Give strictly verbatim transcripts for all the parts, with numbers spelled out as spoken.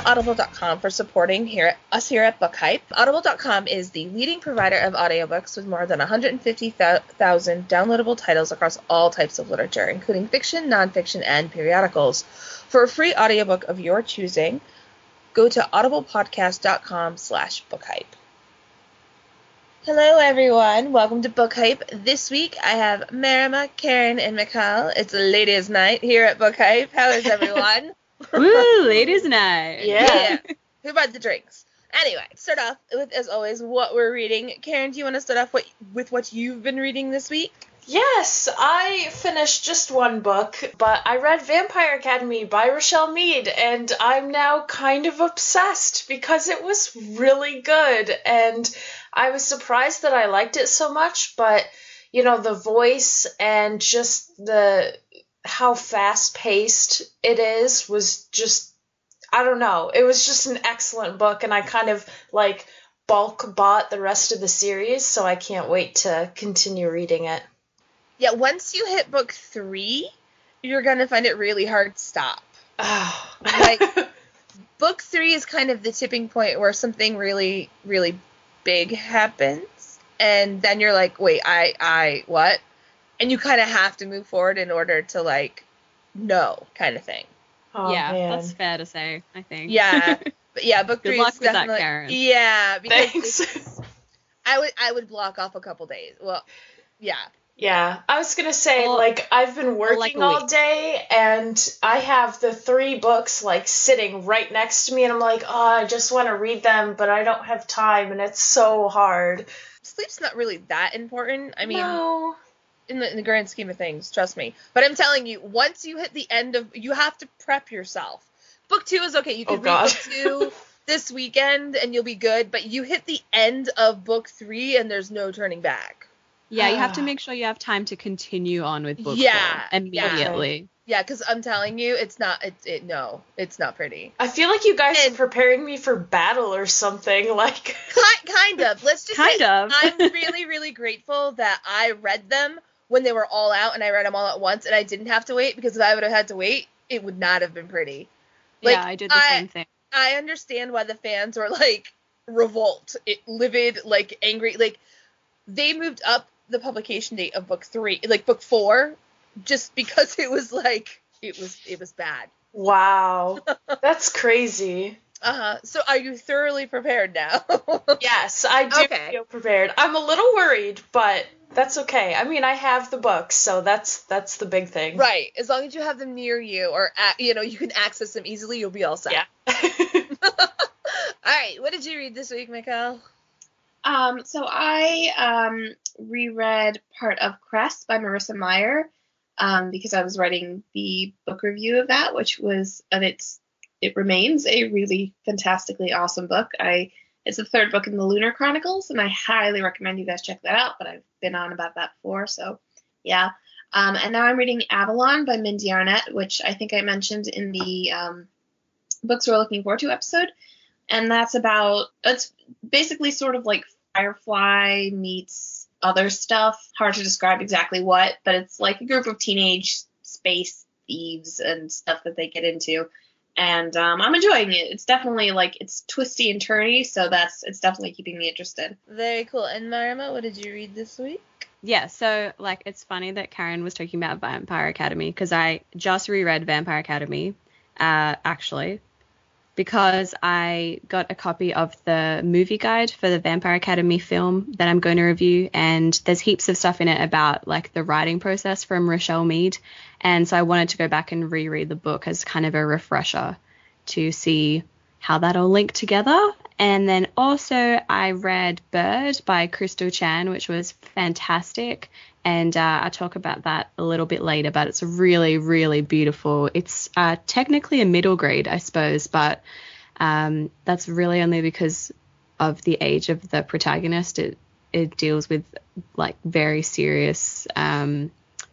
audible dot com for supporting here us here at Book Hype. Audible dot com is the leading provider of audiobooks with more than one hundred fifty thousand downloadable titles across all types of literature, including fiction, nonfiction, and periodicals. For a free audiobook of your choosing, go to audiblepodcast dot com slash bookhype. Hello, everyone. Welcome to Book Hype. This week, I have Marima, Karen, and Mikhail. It's a ladies' night here at Book Hype. How is everyone? Woo, ladies' night. Yeah. yeah. Who brought the drinks? Anyway, start off with, as always, what we're reading. Karen, do you want to start off what, with what you've been reading this week? Yes, I finished just one book, but I read Vampire Academy by Richelle Mead, and I'm now kind of obsessed because it was really good, and I was surprised that I liked it so much, but, you know, the voice and just the how fast-paced it is was just, I don't know, it was just an excellent book, and I kind of, like, bulk bought the rest of the series, so I can't wait to continue reading it. Yeah, once you hit book three, you're going to find it really hard to stop. Oh. Like, book three is kind of the tipping point where something really, really big happens, and then you're like, wait, I, I, what? And you kind of have to move forward in order to, like, know, kind of thing. Oh, yeah, man. that's fair to say, I think. Yeah, but yeah, book Good three luck is with definitely, that, Karen. yeah, because Thanks. it's, I would, I would block off a couple days. Well, yeah. Yeah, I was going to say, Or- like, I've been working like a all week. day, and I have the three books, like, sitting right next to me, and I'm like, oh, I just want to read them, but I don't have time, and it's so hard. Sleep's not really that important. I mean, no. in the, in the grand scheme of things, trust me. But I'm telling you, once you hit the end of, you have to prep yourself. Book two is okay. You can Oh, read God. book two this weekend, and you'll be good, but you hit the end of book three, and there's no turning back. Yeah, you have to make sure you have time to continue on with book Yeah, four immediately. Yeah, because I'm telling you, it's not, it, it, no, it's not pretty. I feel like you guys And- are preparing me for battle or something, like... Ki- kind of. Let's just Kind say, of. I'm really, really grateful that I read them when they were all out, and I read them all at once, and I didn't have to wait, because if I would have had to wait, it would not have been pretty. Like, yeah, I did the I- same thing. I understand why the fans were, like, revolt, it, livid, like, angry. Like, they moved up the publication date of book three, like, book four, just because it was, like, it was, it was bad. Wow. That's crazy. Uh-huh. So are you thoroughly prepared now? Yes, I do Okay. feel prepared. I'm a little worried, but that's okay. I mean, I have the books, so that's that's the big thing. Right. As long as you have them near you, or, a- you know, you can access them easily, you'll be all set. Yeah. All right. What did you read this week, Mikhail? Um, so I um, reread part of Cress by Marissa Meyer um, because I was writing the book review of that, which was, and it's it remains a really fantastically awesome book. I it's the third book in the Lunar Chronicles, and I highly recommend you guys check that out. But I've been on about that before, so yeah. Um, and now I'm reading Avalon by Mindy Arnett, which I think I mentioned in the um, books we're looking forward to episode. And that's about, it's basically sort of like Firefly meets other stuff. Hard to describe exactly what, but it's like a group of teenage space thieves and stuff that they get into. And um, I'm enjoying it. It's definitely like, it's twisty and turny, so that's, it's definitely keeping me interested. Very cool. And Marima, what did you read this week? Yeah, so, like, it's funny that Karen was talking about Vampire Academy, because I just reread Vampire Academy, uh, actually, because I got a copy of the movie guide for the Vampire Academy film that I'm going to review, and there's heaps of stuff in it about, like, the writing process from Richelle Mead, and so I wanted to go back and reread the book as kind of a refresher to see how that all linked together. And then also I read Bird by Crystal Chan, which was fantastic, and uh, I'll talk about that a little bit later, but it's really, really beautiful. It's uh, technically a middle grade, I suppose, but um, that's really only because of the age of the protagonist. It it deals with, like, very serious um,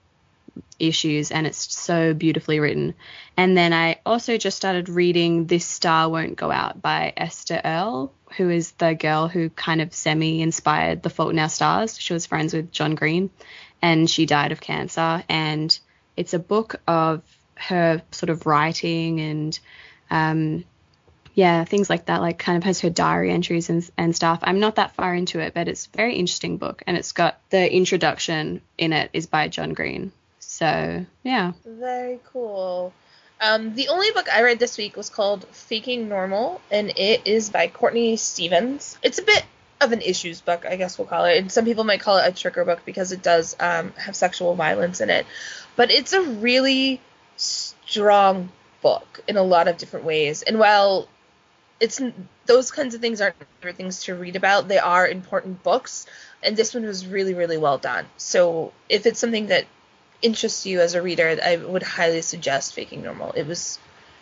issues, and it's so beautifully written. And then I also just started reading This Star Won't Go Out by Esther Earle, who is the girl who kind of semi-inspired The Fault in Our Stars. She was friends with John Green, and she died of cancer. And it's a book of her sort of writing and um, yeah, things like that, like kind of has her diary entries and, and stuff. I'm not that far into it, but it's a very interesting book, and it's got the introduction in it is by John Green. So, yeah. Very cool. Um, the only book I read this week was called Faking Normal, and it is by Courtney Stevens. It's a bit of an issues book, I guess we'll call it. And some people might call it a trigger book because it does um, have sexual violence in it. But it's a really strong book in a lot of different ways. And while it's those kinds of things aren't favorite things to read about, they are important books. And this one was really, really well done. So if it's something that interests you as a reader, I would highly suggest Faking Normal. It was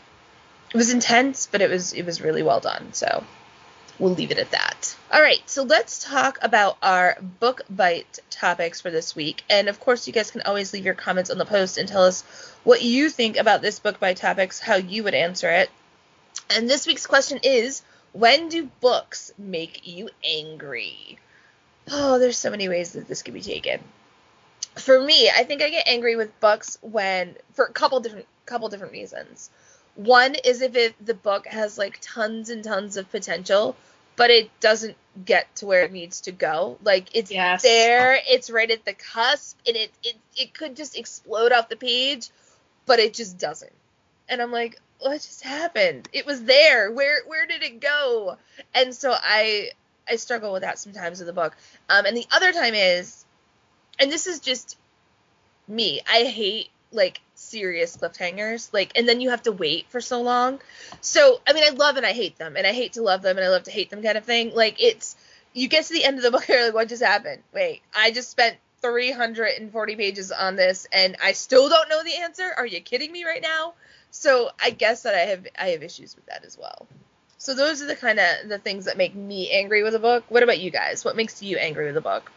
it was intense, but it was it was really well done. So we'll leave it at that. All right, so let's talk about our book bite topics for this week. And of course, you guys can always leave your comments on the post and tell us what you think about this book bite topics, how you would answer it. And this week's question is, when do books make you angry? Oh, there's so many ways that this could be taken. For me, I think I get angry with books when, for a couple different couple different reasons. One is if it, the book has like tons and tons of potential, but it doesn't get to where it needs to go. Like it's Yes. there, it's right at the cusp, and it, it it could just explode off the page, but it just doesn't. And I'm like, what just happened? It was there. Where where did it go? And so I I struggle with that sometimes with the book. Um, and the other time is, and this is just me, I hate, like, serious cliffhangers, like, and then you have to wait for so long. So, I mean, I love and I hate them, and I hate to love them, and I love to hate them kind of thing. Like, it's, you get to the end of the book, and you're like, what just happened? Wait, I just spent three hundred forty pages on this, and I still don't know the answer? Are you kidding me right now? So, I guess that I have, I have issues with that as well. So, those are the kind of, the things that make me angry with a book. What about you guys? What makes you angry with a book?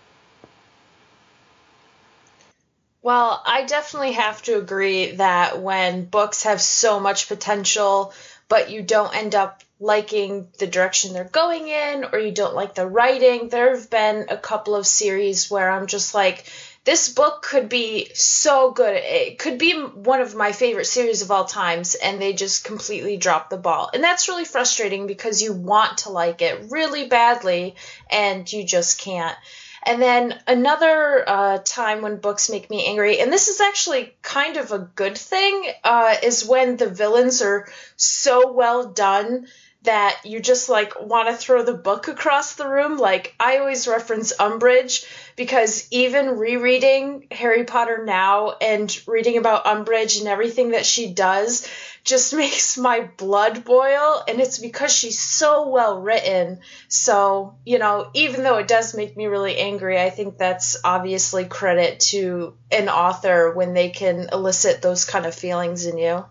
Well, I definitely have to agree that when books have so much potential, but you don't end up liking the direction they're going in, or you don't like the writing, there have been a couple of series where I'm just like, this book could be so good. It could be one of my favorite series of all times, and they just completely drop the ball. And that's really frustrating because you want to like it really badly, and you just can't. And then another uh, time when books make me angry, and this is actually kind of a good thing, uh, is when the villains are so well done that you just like want to throw the book across the room. Like, I always reference Umbridge, because even rereading Harry Potter now and reading about Umbridge and everything that she does just makes my blood boil, and it's because she's so well written. So, you know, even though it does make me really angry, I think that's obviously credit to an author when they can elicit those kind of feelings in you.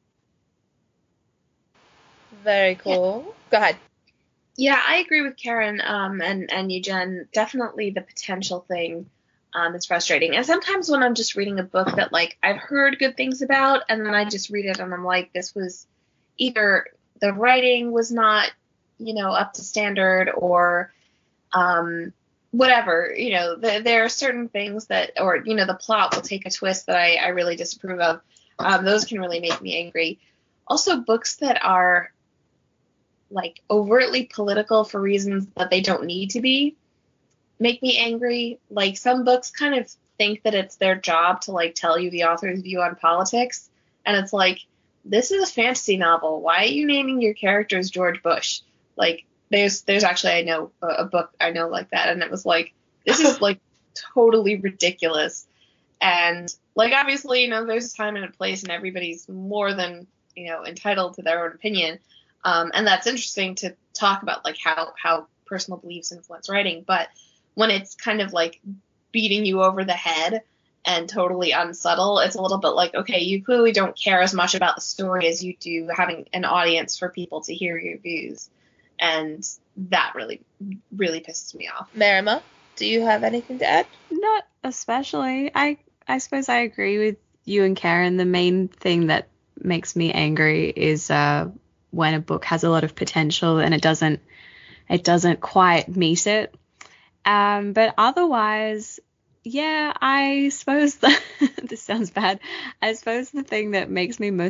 Very cool. Yeah. Go ahead. Yeah, I agree with Karen um, and, and you, Jen. Definitely the potential thing um, is frustrating. And sometimes when I'm just reading a book that, like, I've heard good things about, and then I just read it and I'm like, this was either the writing was not, you know, up to standard, or um, whatever. You know, the, there are certain things that, or, you know, the plot will take a twist that I, I really disapprove of. Um, those can really make me angry. Also, books that are like overtly political for reasons that they don't need to be make me angry. Like, some books kind of think that it's their job to like tell you the author's view on politics, and it's like, this is a fantasy novel. Why are you naming your characters George Bush? Like, there's there's actually I know a, a book I know like that, and it was like, this is like totally ridiculous. And like, obviously, you know, there's a time and a place, and everybody's more than, you know, entitled to their own opinion. Um, and that's interesting to talk about, like, how, how personal beliefs influence writing. But when it's kind of like beating you over the head and totally unsubtle, it's a little bit like, okay, you clearly don't care as much about the story as you do having an audience for people to hear your views. And that really, really pisses me off. Marima, do you have anything to add? Not especially. I, I suppose I agree with you and Karen. The main thing that makes me angry is uh, when a book has a lot of potential and it doesn't it doesn't quite meet it. Um, but otherwise, yeah, I suppose the, this sounds bad. I suppose the thing that makes me most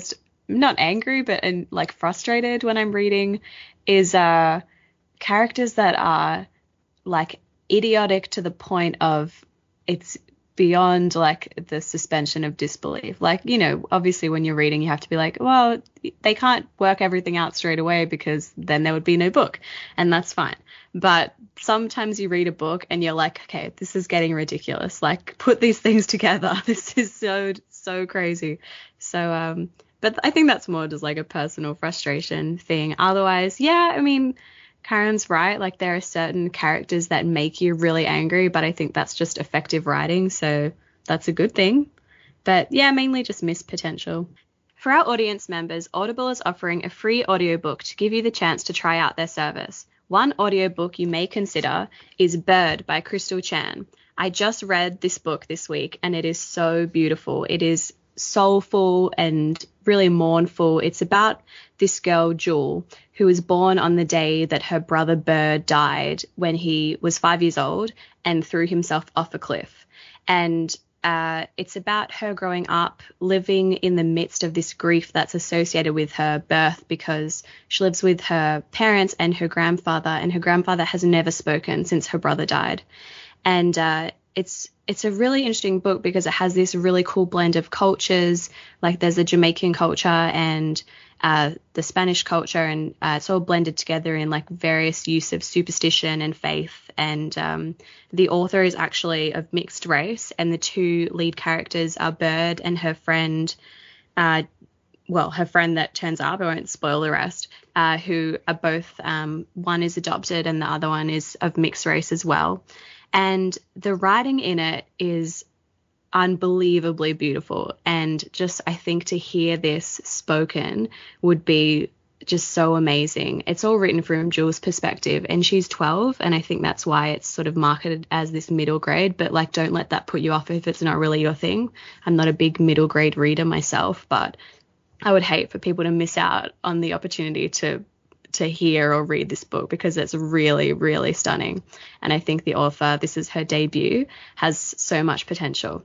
not angry, but and like frustrated when I'm reading is uh characters that are like idiotic to the point of it's beyond like the suspension of disbelief. Like, you know, obviously when you're reading, you have to be like, well, they can't work everything out straight away because then there would be no book, and that's fine. But sometimes you read a book and you're like, okay, this is getting ridiculous. Like, put these things together. This is so, so crazy. So, um, but I think that's more just like a personal frustration thing. Otherwise, yeah, I mean, Karen's right. Like, there are certain characters that make you really angry, but I think that's just effective writing. So that's a good thing. But yeah, mainly just missed potential. For our audience members, Audible is offering a free audiobook to give you the chance to try out their service. One audiobook you may consider is Bird by Crystal Chan. I just read this book this week and it is so beautiful. It is soulful and really mournful. It's about this girl, Jewel, who was born on the day that her brother Bird died when he was five years old and threw himself off a cliff. And uh, it's about her growing up, living in the midst of this grief that's associated with her birth, because she lives with her parents and her grandfather, and her grandfather has never spoken since her brother died. And uh, it's it's a really interesting book because it has this really cool blend of cultures. Like, there's a Jamaican culture and uh, the Spanish culture, and uh, it's all blended together in like various use of superstition and faith. And um, the author is actually of mixed race, and the two lead characters are Bird and her friend, uh, well, her friend that turns up, I won't spoil the rest, uh, who are both, um, one is adopted and the other one is of mixed race as well. And the writing in it is unbelievably beautiful. And just, I think to hear this spoken would be just so amazing. It's all written from Jewel's perspective, and she's twelve. And I think that's why it's sort of marketed as this middle grade. But like, don't let that put you off if it's not really your thing. I'm not a big middle grade reader myself, but I would hate for people to miss out on the opportunity to to hear or read this book, because it's really, really stunning. And I think the author, this is her debut, has so much potential.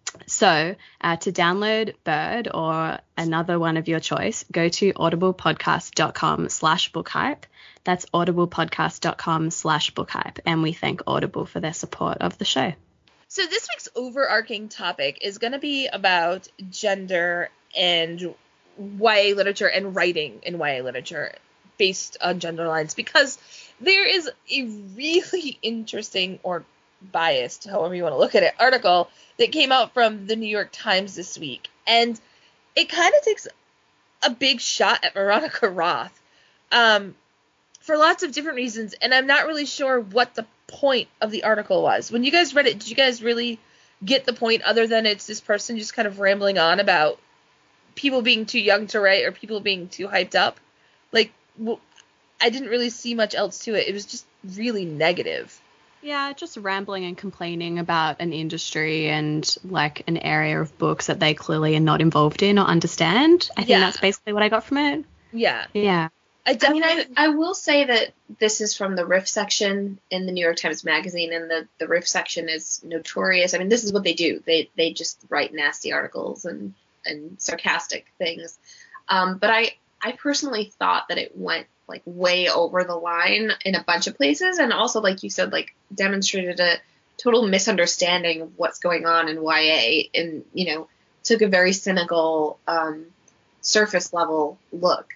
So uh, to download Bird or another one of your choice, go to audiblepodcast.com slash bookhype. That's audiblepodcast.com slash bookhype. And we thank Audible for their support of the show. So this week's overarching topic is going to be about gender and Y A literature and writing in Y A literature based on gender lines, because there is a really interesting or biased, however you want to look at it, article that came out from the New York Times this week. And it kind of takes a big shot at Veronica Roth um, for lots of different reasons. And I'm not really sure what the point of the article was. When you guys read it, did you guys really get the point, other than it's this person just kind of rambling on about people being too young to write or people being too hyped up? Like, well, I didn't really see much else to it. It was just really negative. Yeah, just rambling and complaining about an industry and like an area of books that they clearly are not involved in or understand. I think Yeah. that's basically what I got from it. Yeah. Yeah. I I definitely, mean, I, I will say that this is from the riff section in the New York Times Magazine, and the, the riff section is notorious. I mean, this is what they do. They they just write nasty articles and, and sarcastic things. Um, but I, I personally thought that it went like way over the line in a bunch of places, and also, like you said, like demonstrated a total misunderstanding of what's going on in Y A, and, you know, took a very cynical, um, surface level look.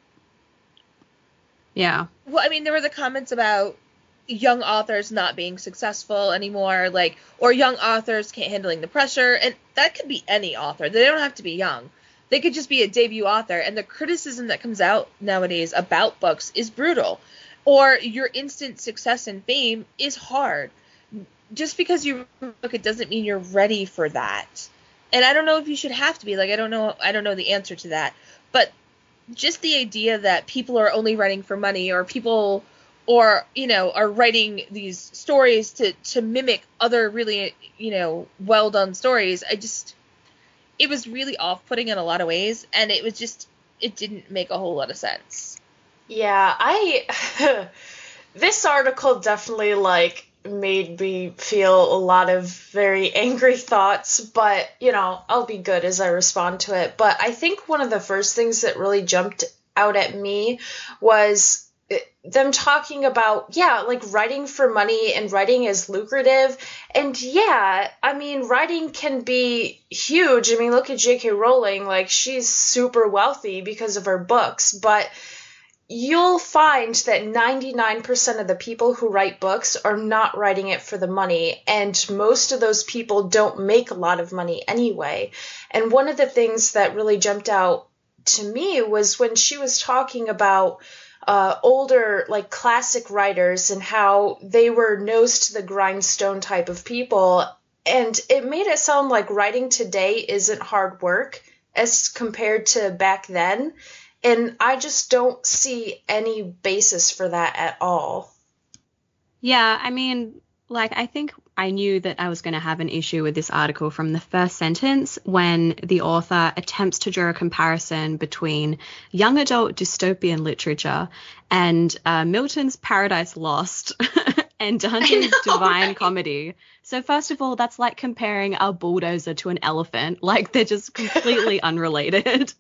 Yeah. well, I mean, there were the comments about young authors not being successful anymore, like, or young authors can't handling the pressure, and that could be any author. They don't have to be young. They could just be a debut author, and the criticism that comes out nowadays about books is brutal. Or your instant success and fame is hard. Just because you wrote a book, it doesn't mean you're ready for that. And I don't know if you should have to be. Like, I don't know. I don't know the answer to that. But just the idea that people are only writing for money, or people, or, you know, are writing these stories to, to mimic other really, you know, well done stories. I just, it was really off-putting in a lot of ways, and it was just, it didn't make a whole lot of sense. Yeah, I this article definitely like made me feel a lot of very angry thoughts, but, you know, I'll be good as I respond to it. But I think one of the first things that really jumped out at me was them talking about, yeah, like writing for money and writing is lucrative. And yeah, I mean, writing can be huge. I mean, look at J K Rowling, like she's super wealthy because of her books, but you'll find that ninety-nine percent of the people who write books are not writing it for the money, and most of those people don't make a lot of money anyway. And one of the things that really jumped out to me was when she was talking about uh, older, like classic writers and how they were nose to the grindstone type of people. And it made it sound like writing today isn't hard work as compared to back then. And I just don't see any basis for that at all. Yeah, I mean, like, I think I knew that I was going to have an issue with this article from the first sentence when the author attempts to draw a comparison between young adult dystopian literature and uh, Milton's Paradise Lost and Dante's know, Divine right? Comedy. So first of all, that's like comparing a bulldozer to an elephant. Like, they're just completely unrelated.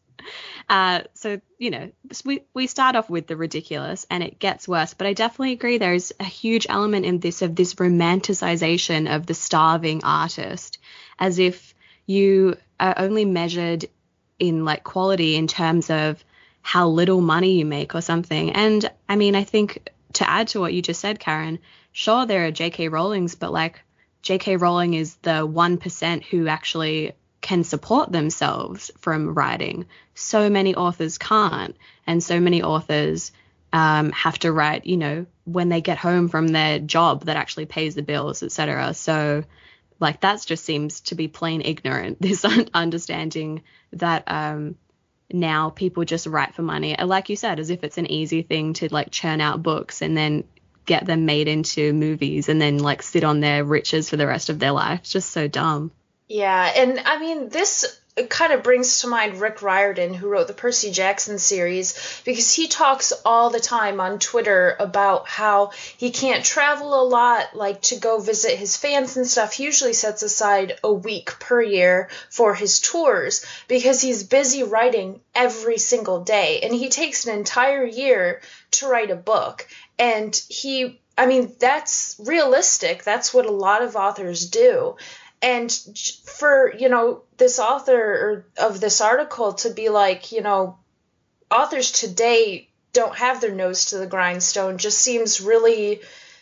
Uh, so, you know, we, we start off with the ridiculous and it gets worse. But I definitely agree there's a huge element in this of this romanticization of the starving artist, as if you are only measured in like quality in terms of how little money you make or something. And I mean, I think to add to what you just said, Karen, sure, there are J K Rowlings, but like J K Rowling is the one percent who actually can support themselves from writing. So many authors can't, and so many authors um, have to write, you know, when they get home from their job that actually pays the bills, et cetera. So, like, that just seems to be plain ignorant, this understanding that um, now people just write for money. Like you said, as if it's an easy thing to, like, churn out books and then get them made into movies and then, like, sit on their riches for the rest of their life. It's just so dumb. Yeah, and I mean, this kind of brings to mind Rick Riordan, who wrote the Percy Jackson series, because he talks all the time on Twitter about how he can't travel a lot, like to go visit his fans and stuff. He usually sets aside a week per year for his tours because he's busy writing every single day, and he takes an entire year to write a book. And he, I mean, that's realistic. That's what a lot of authors do. And for, you know, this author of this article to be like, you know, authors today don't have their nose to the grindstone just seems really,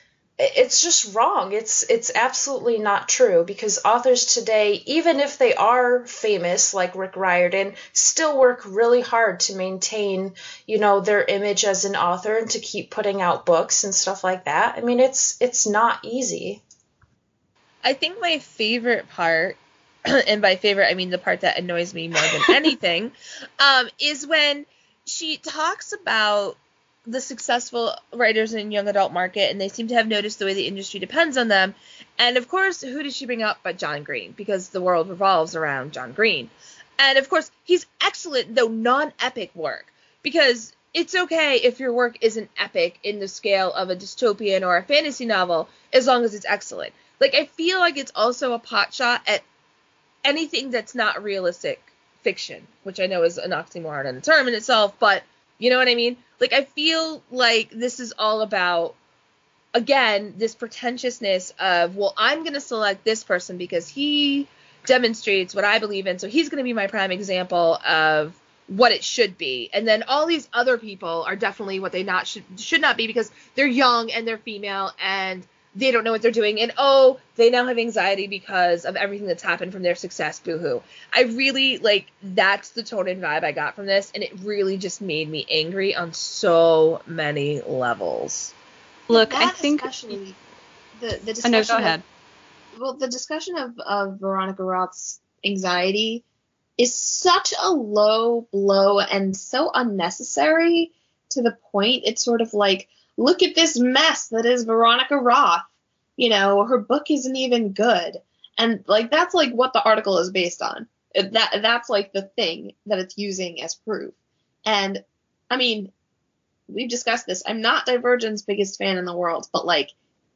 it's just wrong. It's it's absolutely not true, because authors today, even if they are famous like Rick Riordan, still work really hard to maintain, you know, their image as an author and to keep putting out books and stuff like that. I mean, it's it's not easy. I think my favorite part, and by favorite I mean the part that annoys me more than anything, um, is when she talks about the successful writers in young adult market, and they seem to have noticed the way the industry depends on them. And of course, who does she bring up but John Green? Because the world revolves around John Green. And of course, he's excellent, though non-epic work, because it's okay if your work isn't epic in the scale of a dystopian or a fantasy novel, as long as it's excellent. Like, I feel like it's also a pot shot at anything that's not realistic fiction, which I know is an oxymoron in the term in itself, but you know what I mean? Like, I feel like this is all about, again, this pretentiousness of, well, I'm going to select this person because he demonstrates what I believe in, so he's going to be my prime example of what it should be. And then all these other people are definitely what they not should should not be, because they're young and they're female and they don't know what they're doing, and oh, they now have anxiety because of everything that's happened from their success, boo-hoo. I really, like, that's the tone and vibe I got from this, and it really just made me angry on so many levels. Look, that I think... Especially the, the discussion oh, no, go of, ahead. Well, the discussion of, of Veronica Roth's anxiety is such a low blow and so unnecessary to the point. It's sort of like, look at this mess that is Veronica Roth. You know, her book isn't even good. And, like, that's, like, what the article is based on. That That's, like, the thing that it's using as proof. And, I mean, we've discussed this. I'm not Divergent's biggest fan in the world, but, like,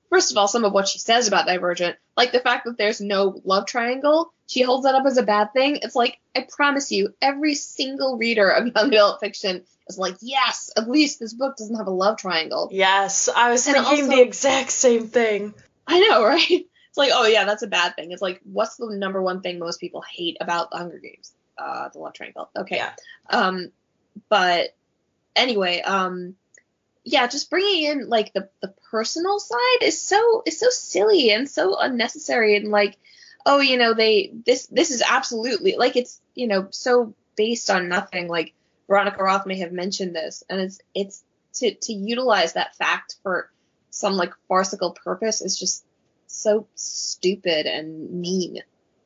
first of all, some of what she says about Divergent, like the fact that there's no love triangle, she holds that up as a bad thing. It's like, I promise you, every single reader of young adult fiction is like, yes, at least this book doesn't have a love triangle. Yes, I was And thinking also- the exact same thing. I know, right? It's like, oh yeah, that's a bad thing. It's like, what's the number one thing most people hate about the Hunger Games? Uh, the love triangle. Okay. Yeah. Um, but anyway, um, yeah, just bringing in like the, the personal side is so is so silly and so unnecessary, and like, oh, you know, they this this is absolutely like, it's, you know, so based on nothing. Like Veronica Roth may have mentioned this, and it's it's to to utilize that fact for some like farcical purpose is just so stupid and mean.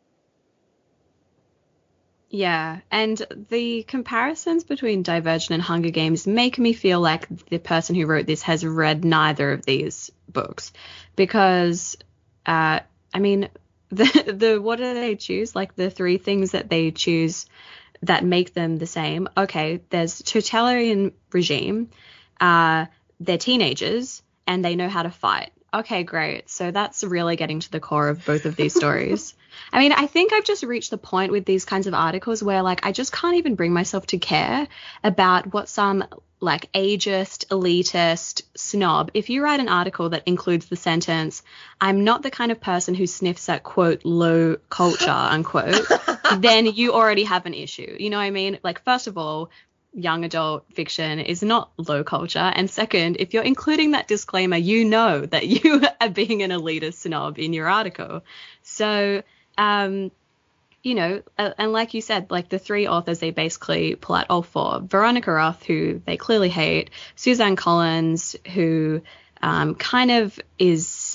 Yeah, and the comparisons between Divergent and Hunger Games make me feel like the person who wrote this has read neither of these books, because, uh, I mean, the the what do they choose? Like the three things that they choose that make them the same. Okay, there's totalitarian regime, uh, they're teenagers, and they know how to fight. Okay, great. So that's really getting to the core of both of these stories. I mean, I think I've just reached the point with these kinds of articles where, like, I just can't even bring myself to care about what some, like, ageist, elitist snob. If you write an article that includes the sentence, I'm not the kind of person who sniffs at, quote, low culture, unquote, then you already have an issue. You know what I mean? Like, first of all, young adult fiction is not low culture. And second, if you're including that disclaimer, you know that you are being an elitist snob in your article. So, um, you know, uh, and like you said, like the three authors they basically pull out all four. Veronica Roth, who they clearly hate, Suzanne Collins, who um, kind of is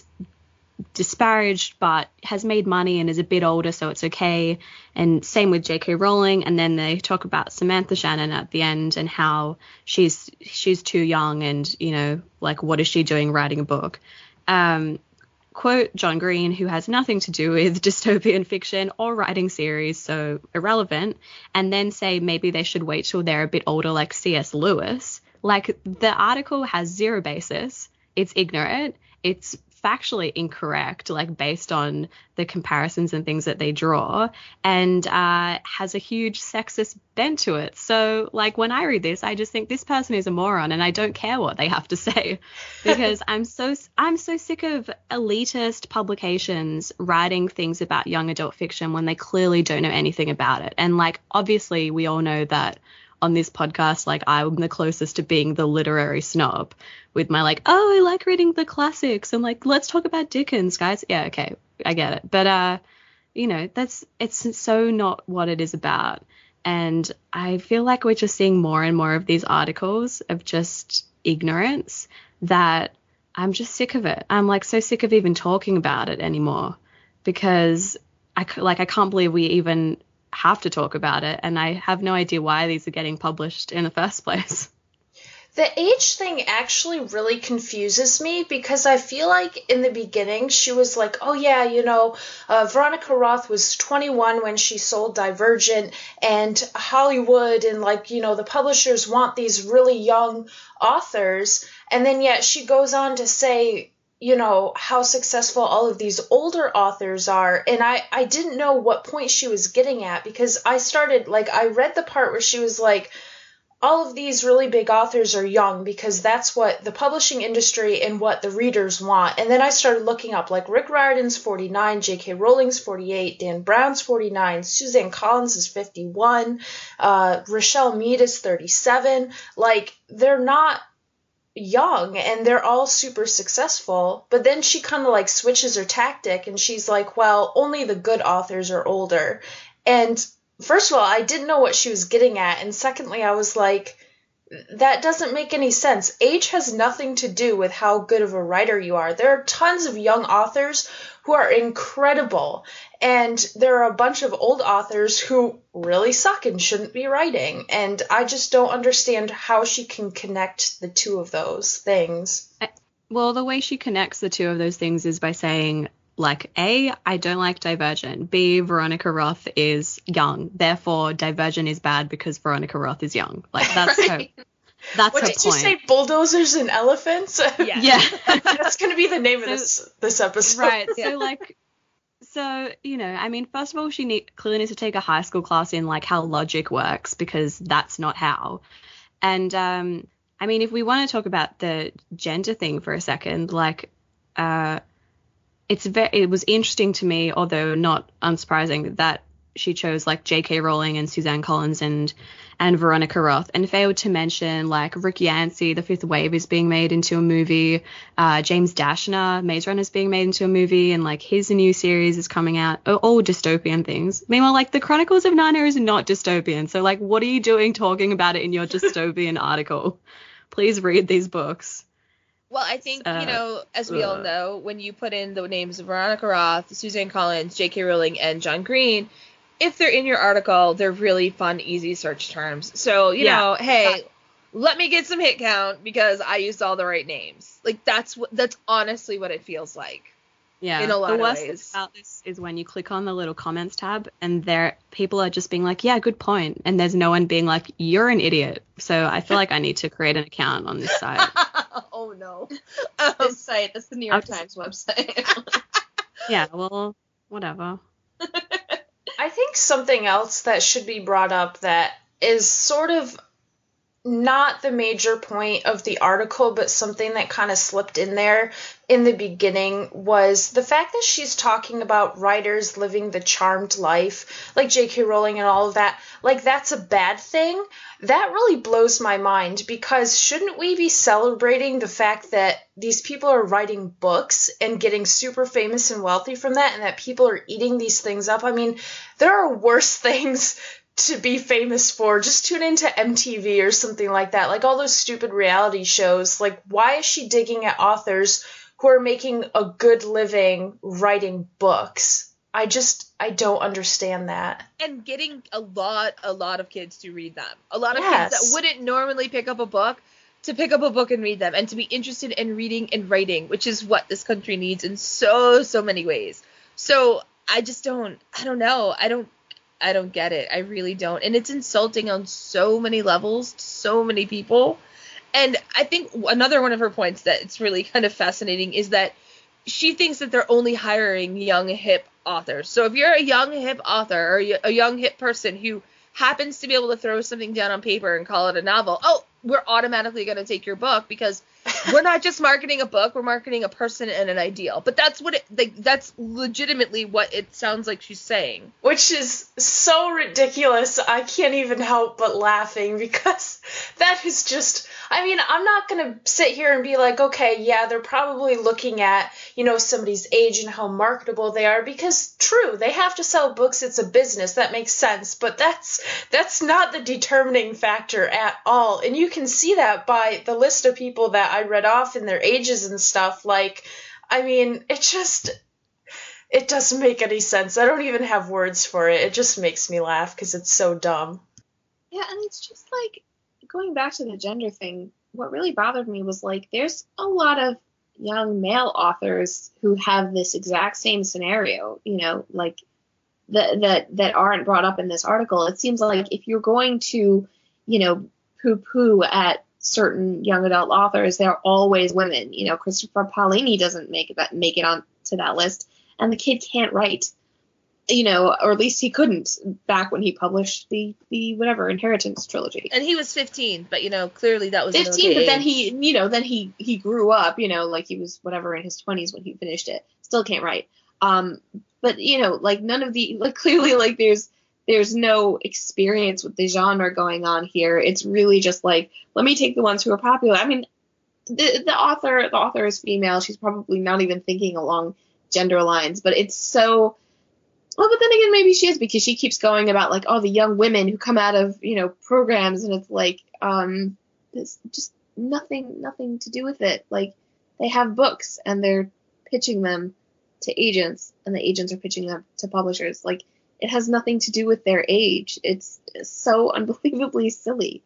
disparaged but has made money and is a bit older, so it's okay, and same with J K Rowling. And then they talk about Samantha Shannon at the end and how she's she's too young, and, you know, like, what is she doing writing a book? Um quote John Green, who has nothing to do with dystopian fiction or writing series, so irrelevant, and then say maybe they should wait till they're a bit older, like C S Lewis. Like, the article has zero basis, it's ignorant, it's factually incorrect, like based on the comparisons and things that they draw, and uh, has a huge sexist bent to it. So, like, when I read this, I just think this person is a moron, and I don't care what they have to say, because I'm so I'm so sick of elitist publications writing things about young adult fiction when they clearly don't know anything about it. And, like, obviously we all know that on this podcast, like, I'm the closest to being the literary snob with my, like, oh, I like reading the classics, and, like, let's talk about Dickens, guys. Yeah, okay, I get it. But, uh, you know, that's, it's so not what it is about. And I feel like we're just seeing more and more of these articles of just ignorance that I'm just sick of it. I'm, like, so sick of even talking about it anymore, because I, like, I can't believe we even have to talk about it, and I have no idea why these are getting published in the first place. The age thing actually really confuses me, because I feel like in the beginning she was like, oh yeah, you know, uh, Veronica Roth was twenty-one when she sold Divergent, and Hollywood and, like, you know, the publishers want these really young authors, and then yet she goes on to say, you know, how successful all of these older authors are. And I, I didn't know what point she was getting at, because I started, like, I read the part where she was like, all of these really big authors are young because that's what the publishing industry and what the readers want. And then I started looking up, like, Rick Riordan's forty-nine, J K Rowling's forty-eight, Dan Brown's forty-nine, Suzanne Collins is fifty-one, uh, Rochelle Mead is thirty-seven. Like, they're not young, and they're all super successful. But then she kind of, like, switches her tactic, and she's like, well, only the good authors are older. And first of all, I didn't know what she was getting at, and secondly, I was like, that doesn't make any sense. Age has nothing to do with how good of a writer you are. There are tons of young authors who are incredible, and there are a bunch of old authors who really suck and shouldn't be writing. And I just don't understand how she can connect the two of those things. Well, the way she connects the two of those things is by saying, like, A, I don't like Divergent. B, Veronica Roth is young. Therefore, Divergent is bad because Veronica Roth is young. Like, that's right. her. That's what her did you point. say? Bulldozers and elephants? Yeah. Yeah. That's going to be the name So- of this this episode. Right. Yeah. So like, so you know, I mean, first of all, she need, clearly needs to take a high school class in like how logic works, because that's not how. And um, I mean, if we want to talk about the gender thing for a second, like, uh, it's very, it was interesting to me, although not unsurprising, that she chose like J K. Rowling and Suzanne Collins and and Veronica Roth, and failed to mention like Rick Yancey, The Fifth Wave is being made into a movie. Uh, James Dashner, Maze Runner is being made into a movie, and like his new series is coming out. All, all dystopian things. Meanwhile, like the Chronicles of Narnia is not dystopian. So like, what are you doing talking about it in your dystopian article? Please read these books. Well, I think, Uh, you know, as we all uh. know, when you put in the names of Veronica Roth, Suzanne Collins, J K. Rowling, and John Green, if they're in your article, they're really fun, easy search terms. So, you Yeah. know, hey, let me get some hit count because I used all the right names. Like, that's what, that's honestly what it feels like. Yeah. In a lot the of worst ways. thing about this is when you click on the little comments tab and there people are just being like, yeah, good point. And there's no one being like, you're an idiot. So I feel like I need to create an account on this site. Oh, no. Um, This site, that's the New York I'll Times website. Yeah, well, whatever. I think something else that should be brought up that is sort of not the major point of the article, but something that kind of slipped in there in the beginning was the fact that she's talking about writers living the charmed life, like J K. Rowling and all of that. Like, that's a bad thing. That really blows my mind, because shouldn't we be celebrating the fact that these people are writing books and getting super famous and wealthy from that, and that people are eating these things up? I mean, there are worse things to be famous for. Just tune into M T V or something like that. Like all those stupid reality shows. Like, why is she digging at authors who are making a good living writing books? I just, I don't understand that. and getting a lot, a lot of kids to read them. A lot of Yes. kids that wouldn't normally pick up a book to pick up a book and read them, and to be interested in reading and writing, which is what this country needs in so, so many ways. So I just don't, I don't know. I don't, I don't get it. I really don't. And it's insulting on so many levels to so many people. And I think another one of her points that it's really kind of fascinating is that she thinks that they're only hiring young, hip authors. So if you're a young, hip author or a young, hip person who happens to be able to throw something down on paper and call it a novel, oh, we're automatically going to take your book, because we're not just marketing a book, we're marketing a person and an ideal. But that's what it, like, that's legitimately what it sounds like she's saying. Which is so ridiculous. I can't even help but laughing, because that is just, I mean, I'm not going to sit here and be like, okay, yeah, they're probably looking at, you know, somebody's age and how marketable they are, because true, they have to sell books. It's a business. That makes sense. But that's, that's not the determining factor at all. And you can see that by the list of people that I read off and their ages and stuff. Like, I mean, it just, it doesn't make any sense. I don't even have words for it. It just makes me laugh because it's so dumb. Yeah, and it's just like, going back to the gender thing, what really bothered me was like, there's a lot of young male authors who have this exact same scenario, you know, like that that that aren't brought up in this article. It seems like if you're going to, you know, poo-poo at certain young adult authors, they're always women. You know, Christopher Paolini doesn't make it make it on to that list, and the kid can't write. You know, or at least he couldn't back when he published the, the whatever Inheritance trilogy. And he was fifteen, but, you know, clearly that was an fifteen, okay but then age. he, you know, then he, he grew up, you know, like he was whatever in his twenties when he finished it. Still can't write. Um, but, you know, like none of the, like clearly like there's, there's no experience with the genre going on here. It's really just like, let me take the ones who are popular. I mean, the, the author, the author is female. She's probably not even thinking along gender lines, but it's so, well, but then again, maybe she is, because she keeps going about like, oh, the young women who come out of, you know, programs, and it's like, um, it's just nothing, nothing to do with it. Like, they have books and they're pitching them to agents, and the agents are pitching them to publishers. Like, it has nothing to do with their age. It's so unbelievably silly.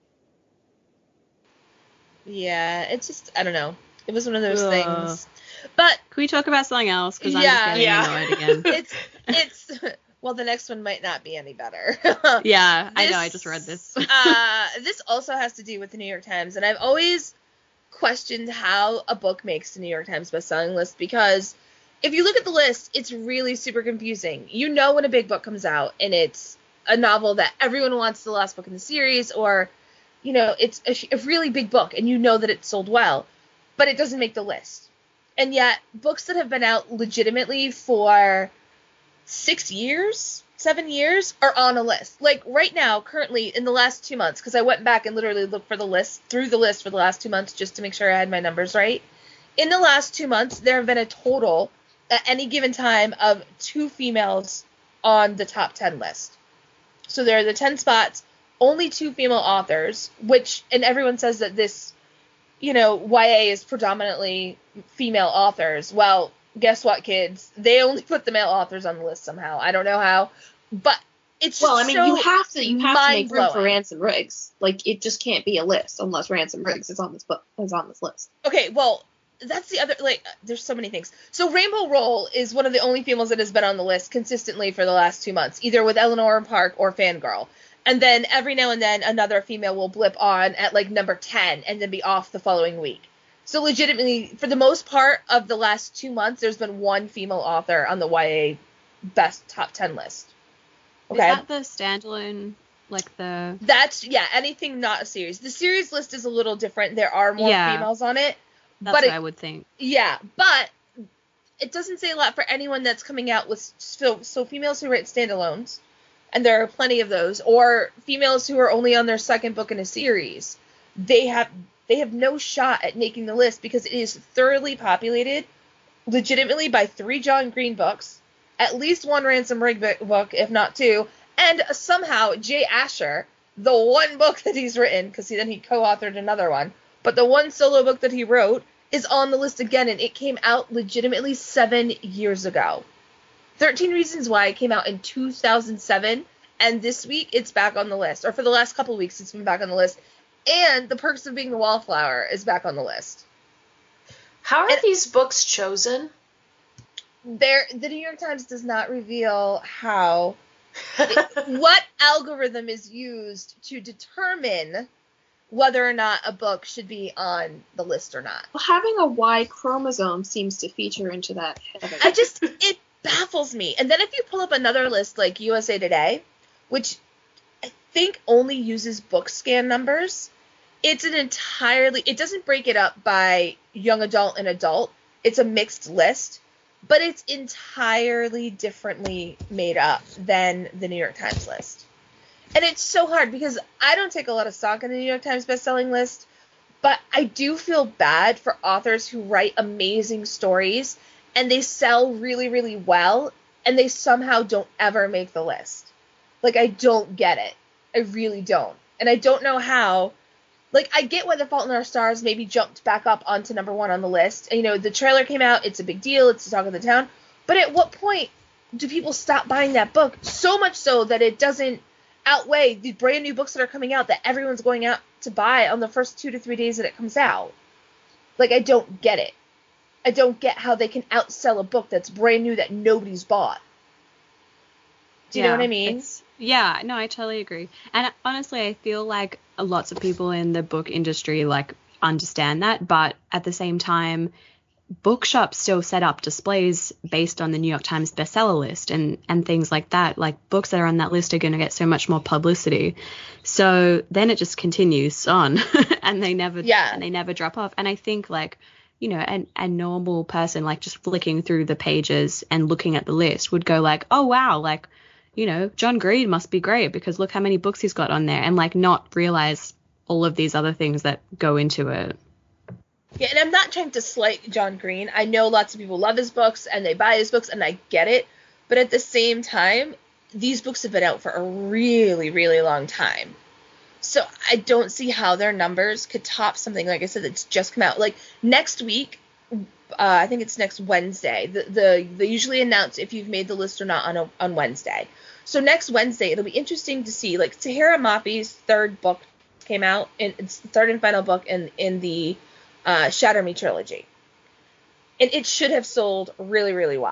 Yeah, it's just, I don't know. It was one of those Ugh. things. But Can we talk about something else? Because I'm Yeah. just getting Yeah. annoyed again. it's it's Well, the next one might not be any better. Yeah, This, I know. I just read this. uh, this also has to do with the New York Times, and I've always questioned how a book makes the New York Times bestselling list, because if you look at the list, it's really super confusing. You know when a big book comes out and it's a novel that everyone wants, the last book in the series, or, you know, it's a, a really big book and you know that it's sold well, but it doesn't make the list. And yet, books that have been out legitimately for six years, seven years, are on a list. Like, right now, currently, in the last two months, because I went back and literally looked for the list, through the list for the last two months, just to make sure I had my numbers right. In the last two months, there have been a total, at any given time, of two females on the top ten list. So there are the ten spots, only two female authors, which, and everyone says that this, you know, Y A is predominantly female authors. Well, guess what, kids? They only put the male authors on the list somehow. I don't know how, but it's just Well, I mean, so you have to you have to make room for mind-blowing. Ransom Riggs. Like, it just can't be a list unless Ransom Riggs is on this book is on this list. Okay, well, that's the other, like, there's so many things. So Rainbow Roll is one of the only females that has been on the list consistently for the last two months, either with Eleanor Park or Fangirl. And then every now and then another female will blip on at, like, number ten and then be off the following week. So legitimately, for the most part of the last two months, there's been one female author on the Y A best top ten list. Okay? Is that the standalone, like the... That's, yeah, anything not a series. The series list is a little different. There are more Yeah. females on it. That's but what it, I would think. Yeah, but it doesn't say a lot for anyone that's coming out with, so, so females who write standalones, and there are plenty of those, or females who are only on their second book in a series. They have they have no shot at making the list because it is thoroughly populated, legitimately, by three John Green books, at least one Ransom Rigg book, if not two, and somehow Jay Asher, the one book that he's written, because he, then he co-authored another one, but the one solo book that he wrote is on the list again, and it came out legitimately seven years ago. thirteen Reasons Why came out in two thousand seven, and this week it's back on the list. Or for the last couple weeks it's been back on the list. And The Perks of Being the Wallflower is back on the list. How are And- these books chosen? There, the New York Times does not reveal how, it, what algorithm is used to determine whether or not a book should be on the list or not. Well, having a Y chromosome seems to feature into that. I just, it baffles me. And then if you pull up another list like U S A Today, which I think only uses book scan numbers, it's an entirely, it doesn't break it up by young adult and adult. It's a mixed list, but it's entirely differently made up than the New York Times list. And it's so hard because I don't take a lot of stock in the New York Times bestselling list, but I do feel bad for authors who write amazing stories and they sell really, really well, and they somehow don't ever make the list. Like, I don't get it. I really don't. And I don't know how. Like, I get why The Fault in Our Stars maybe jumped back up onto number one on the list. And, you know, the trailer came out. It's a big deal. It's the talk of the town. But at what point do people stop buying that book? So much so that it doesn't outweigh the brand new books that are coming out that everyone's going out to buy on the first two to three days that it comes out. Like, I don't get it. I don't get how they can outsell a book that's brand new that nobody's bought. Do you Yeah, know what I mean? it's- Yeah, no, I totally agree. And honestly, I feel like lots of people in the book industry like understand that, but at the same time, bookshops still set up displays based on the New York Times bestseller list and and things like that. Like, books that are on that list are going to get so much more publicity. So then it just continues on, and they never Yeah. and they never drop off. And I think, like, you know, an, a normal person, like, just flicking through the pages and looking at the list would go like, oh wow, like, you know, John Green must be great because look how many books he's got on there, and like not realize all of these other things that go into it. Yeah, and I'm not trying to slight John Green. I know lots of people love his books and they buy his books, and I get it. But at the same time, these books have been out for a really, really long time. So I don't see how their numbers could top something, like I said, that's just come out. Like, next week, uh, I think it's next Wednesday. The, the They usually announce if you've made the list or not on a, on Wednesday. So next Wednesday, it'll be interesting to see. Like, Tahira Mafi's third book came out, and it's the third and final book in, in the uh, Shatter Me trilogy. And it should have sold really, really well.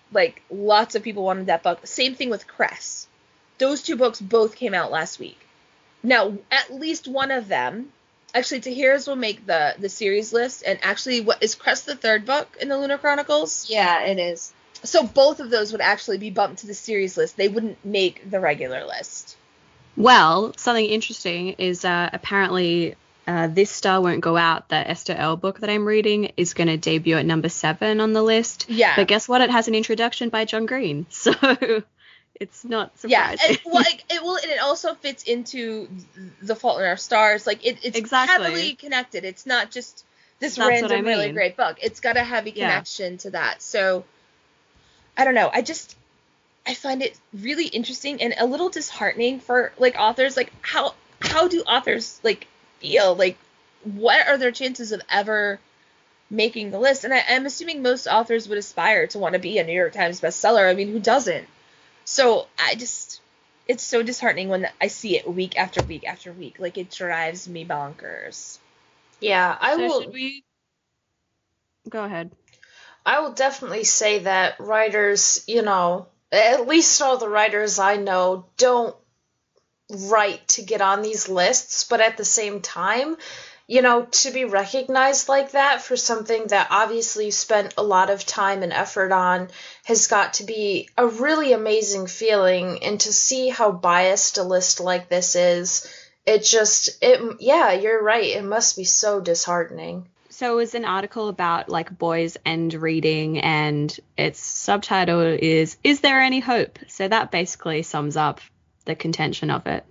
Like, lots of people wanted that book. Same thing with Cress. Those two books both came out last week. Now, at least one of them, actually, Tahira's will make the, the series list, and actually, what is Cress the third book in the Lunar Chronicles? Yeah, it is. So both of those would actually be bumped to the series list. They wouldn't make the regular list. Well, something interesting is uh, apparently uh, This Star Won't Go Out, the Esther Earl book that I'm reading, is going to debut at number seven on the list. Yeah. But guess what? It has an introduction by John Green. So it's not surprising. Yeah, and, well, it, it will, and it also fits into The Fault in Our Stars. Like, it, it's Exactly. heavily connected. It's not just this That's random, what I really mean. great book. It's got a heavy Yeah. connection to that. So, I don't know. I just, I find it really interesting and a little disheartening for, like, authors. Like, how, how do authors, like, feel? Like, what are their chances of ever making the list? And I, I'm assuming most authors would aspire to want to be a New York Times bestseller. I mean, who doesn't? So I just, it's so disheartening when I see it week after week after week. Like, it drives me bonkers. Yeah, I So will. should we... Go ahead. I will definitely say that writers, you know, at least all the writers I know don't write to get on these lists, but at the same time, you know, to be recognized like that for something that obviously you spent a lot of time and effort on has got to be a really amazing feeling. And to see how biased a list like this is, it just, it, yeah, you're right. It must be so disheartening. So it was an article about, like, boys and reading, and its subtitle is, Is There Any Hope? So that basically sums up the contention of it.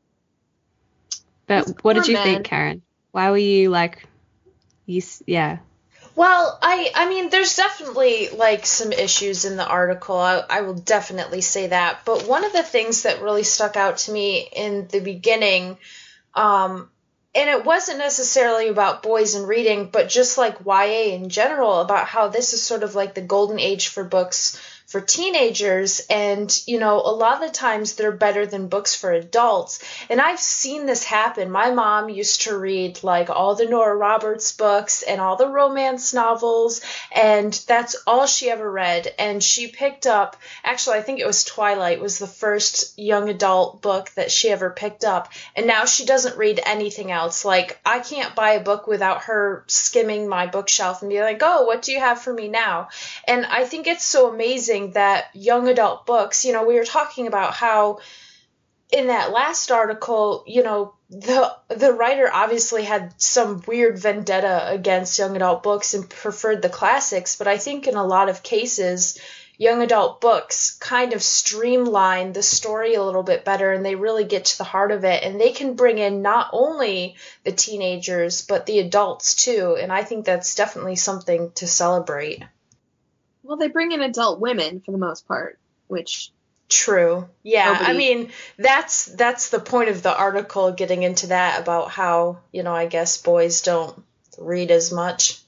But Those what did poor you men. think, Karen? Why were you, like, you, s- yeah. Well, I I mean, there's definitely, like, some issues in the article. I, I will definitely say that. But one of the things that really stuck out to me in the beginning, um, and it wasn't necessarily about boys and reading, but just like Y A in general, about how this is sort of like the golden age for books for teenagers. And, you know, a lot of the times they're better than books for adults. And I've seen this happen. My mom used to read, like, all the Nora Roberts books and all the romance novels, and that's all she ever read. And she picked up, actually, I think it was Twilight was the first young adult book that she ever picked up. And now she doesn't read anything else. Like, I can't buy a book without her skimming my bookshelf and be like, oh, what do you have for me now? And I think it's so amazing that young adult books, you know, we were talking about how in that last article, you know, the the writer obviously had some weird vendetta against young adult books and preferred the classics, but I think in a lot of cases, young adult books kind of streamline the story a little bit better, and they really get to the heart of it, and they can bring in not only the teenagers, but the adults too, and I think that's definitely something to celebrate. Well, they bring in adult women for the most part, which True. Yeah, Nobody- I mean, that's that's the point of the article, getting into that about how, you know, I guess boys don't read as much.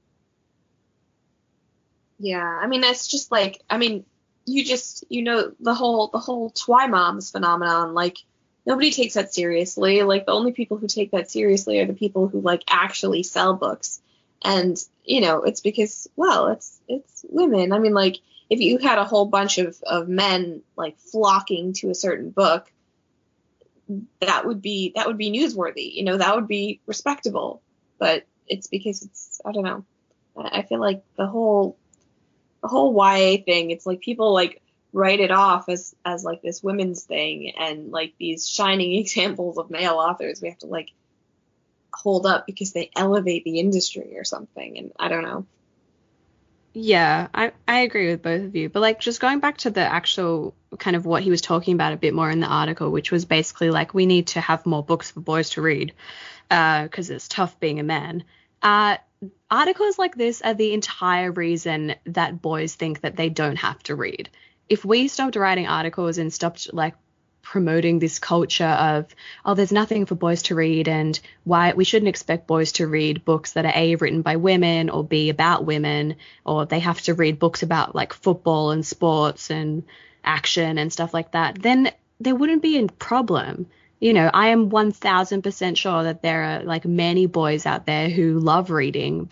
yeah, I mean that's just like I mean you just you know the whole the whole Twi Moms phenomenon, like nobody takes that seriously. Like the only people who take that seriously are the people who like actually sell books. And you know, it's because, well, it's it's women. I mean, like if you had a whole bunch of, of men like flocking to a certain book, that would be that would be newsworthy. You know, that would be respectable. But it's because it's I don't know. I I feel like the whole the whole Y A thing, it's like people like write it off as as like this women's thing, and like these shining examples of male authors we have to like hold up because they elevate the industry or something. And I don't know. Yeah, I, I agree with both of you. But, like, just going back to the actual kind of what he was talking about a bit more in the article, which was basically, like, we need to have more books for boys to read because uh, it's tough being a man. Uh, articles like this are the entire reason that boys think that they don't have to read. If we stopped writing articles and stopped, like, promoting this culture of, oh, there's nothing for boys to read, and why we shouldn't expect boys to read books that are A, written by women, or B, about women, or they have to read books about like football and sports and action and stuff like that, then there wouldn't be a problem. You know, I am one thousand percent sure that there are like many boys out there who love reading, but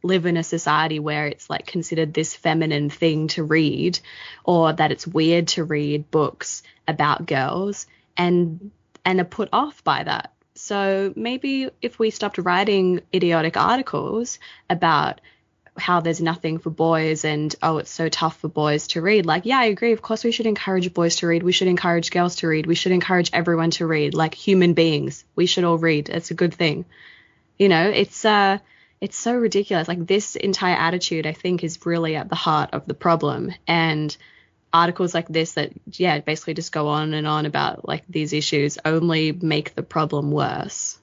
live in a society where it's like considered this feminine thing to read, or that it's weird to read books about girls, and and are put off by that. So maybe if we stopped writing idiotic articles about how there's nothing for boys and, oh, it's so tough for boys to read. Like, yeah, I agree. Of course, we should encourage boys to read. We should encourage girls to read. We should encourage everyone to read, like human beings. We should all read. It's a good thing. You know, it's uh, it's so ridiculous. Like, this entire attitude, I think, is really at the heart of the problem. And articles like this that, yeah, basically just go on and on about like these issues only make the problem worse.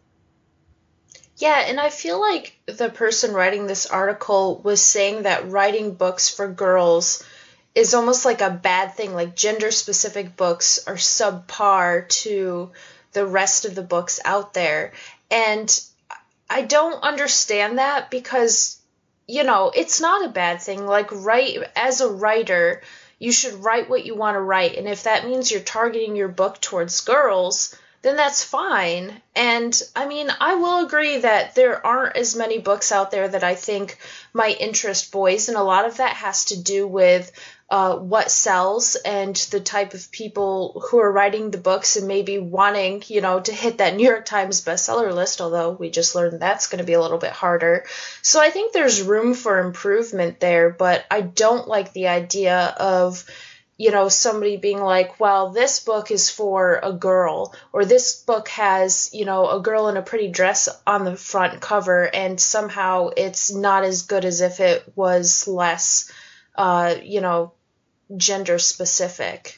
Yeah, and I feel like the person writing this article was saying that writing books for girls is almost like a bad thing. Like, gender-specific books are subpar to the rest of the books out there. And I don't understand that because, you know, it's not a bad thing. Like, write, as a writer, you should write what you want to write. And if that means you're targeting your book towards girls, then that's fine. And I mean, I will agree that there aren't as many books out there that I think might interest boys, and a lot of that has to do with uh, what sells and the type of people who are writing the books and maybe wanting, you know, to hit that New York Times bestseller list, although we just learned that's going to be a little bit harder. So I think there's room for improvement there, but I don't like the idea of, you know, somebody being like, well, this book is for a girl, or this book has, you know, a girl in a pretty dress on the front cover, and somehow it's not as good as if it was less, uh, you know, gender specific.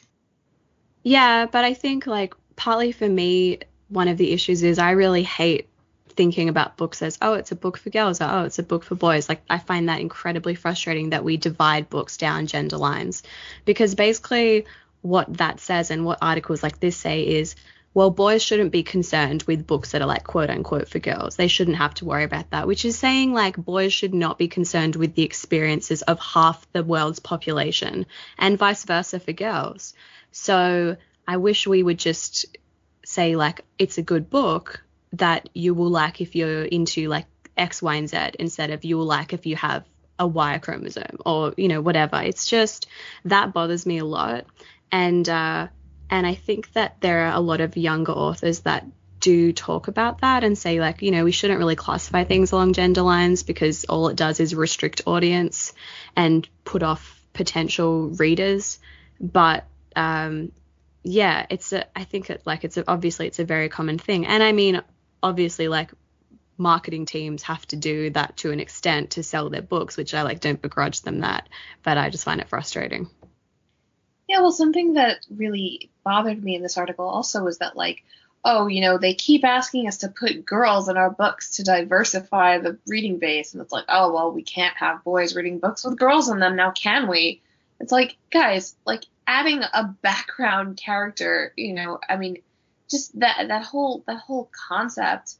Yeah, but I think, like, partly for me, one of the issues is I really hate thinking about books as, oh, it's a book for girls, or oh, it's a book for boys. Like, I find that incredibly frustrating that we divide books down gender lines, because basically what that says and what articles like this say is, well, boys shouldn't be concerned with books that are like quote unquote for girls. They shouldn't have to worry about that, which is saying like boys should not be concerned with the experiences of half the world's population, and vice versa for girls. So I wish we would just say like, it's a good book that you will like if you're into like X, Y, and Z, instead of you will like if you have a Y chromosome, or, you know, whatever. It's just, that bothers me a lot. And, uh, and I think that there are a lot of younger authors that do talk about that and say like, you know, we shouldn't really classify things along gender lines because all it does is restrict audience and put off potential readers. But, um, yeah, it's a, I think it like, it's a, obviously it's a very common thing. And I mean, obviously, like, marketing teams have to do that to an extent to sell their books, which I like don't begrudge them that, but I just find it frustrating. Yeah, well, something that really bothered me in this article also was that, like, oh, you know, they keep asking us to put girls in our books to diversify the reading base, and it's like, oh, well, we can't have boys reading books with girls in them now, can we? It's like, guys, like, adding a background character, you know, I mean, just that that whole that whole concept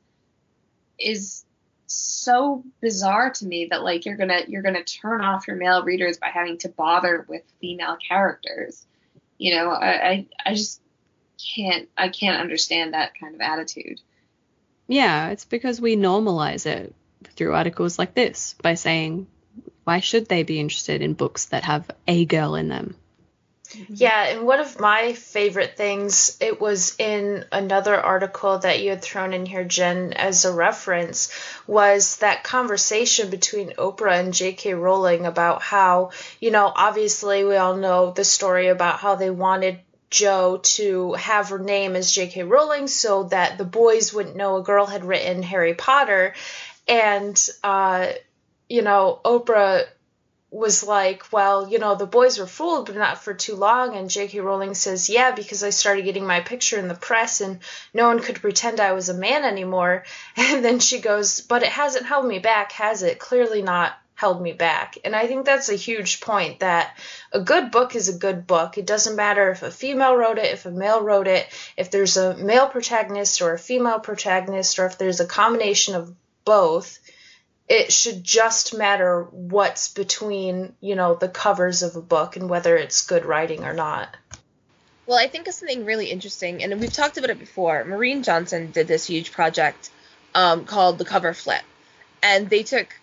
is so bizarre to me that like you're gonna you're gonna turn off your male readers by having to bother with female characters. You know, I I, I just can't I can't understand that kind of attitude. Yeah, it's because we normalize it through articles like this by saying, why should they be interested in books that have a girl in them? Yeah, and one of my favorite things, it was in another article that you had thrown in here, Jen, as a reference, was that conversation between Oprah and J K Rowling about how, you know, obviously we all know the story about how they wanted Jo to have her name as J K Rowling so that the boys wouldn't know a girl had written Harry Potter. And, uh, you know, Oprah was like, well, you know, the boys were fooled, but not for too long. And J K Rowling says, yeah, because I started getting my picture in the press and no one could pretend I was a man anymore. And then she goes, but it hasn't held me back, has it? Clearly not held me back. And I think that's a huge point, that a good book is a good book. It doesn't matter if a female wrote it, if a male wrote it, if there's a male protagonist or a female protagonist, or if there's a combination of both. It should just matter what's between, you know, the covers of a book and whether it's good writing or not. Well, I think it's something really interesting, and we've talked about it before. Maureen Johnson did this huge project um, called The Cover Flip, and they took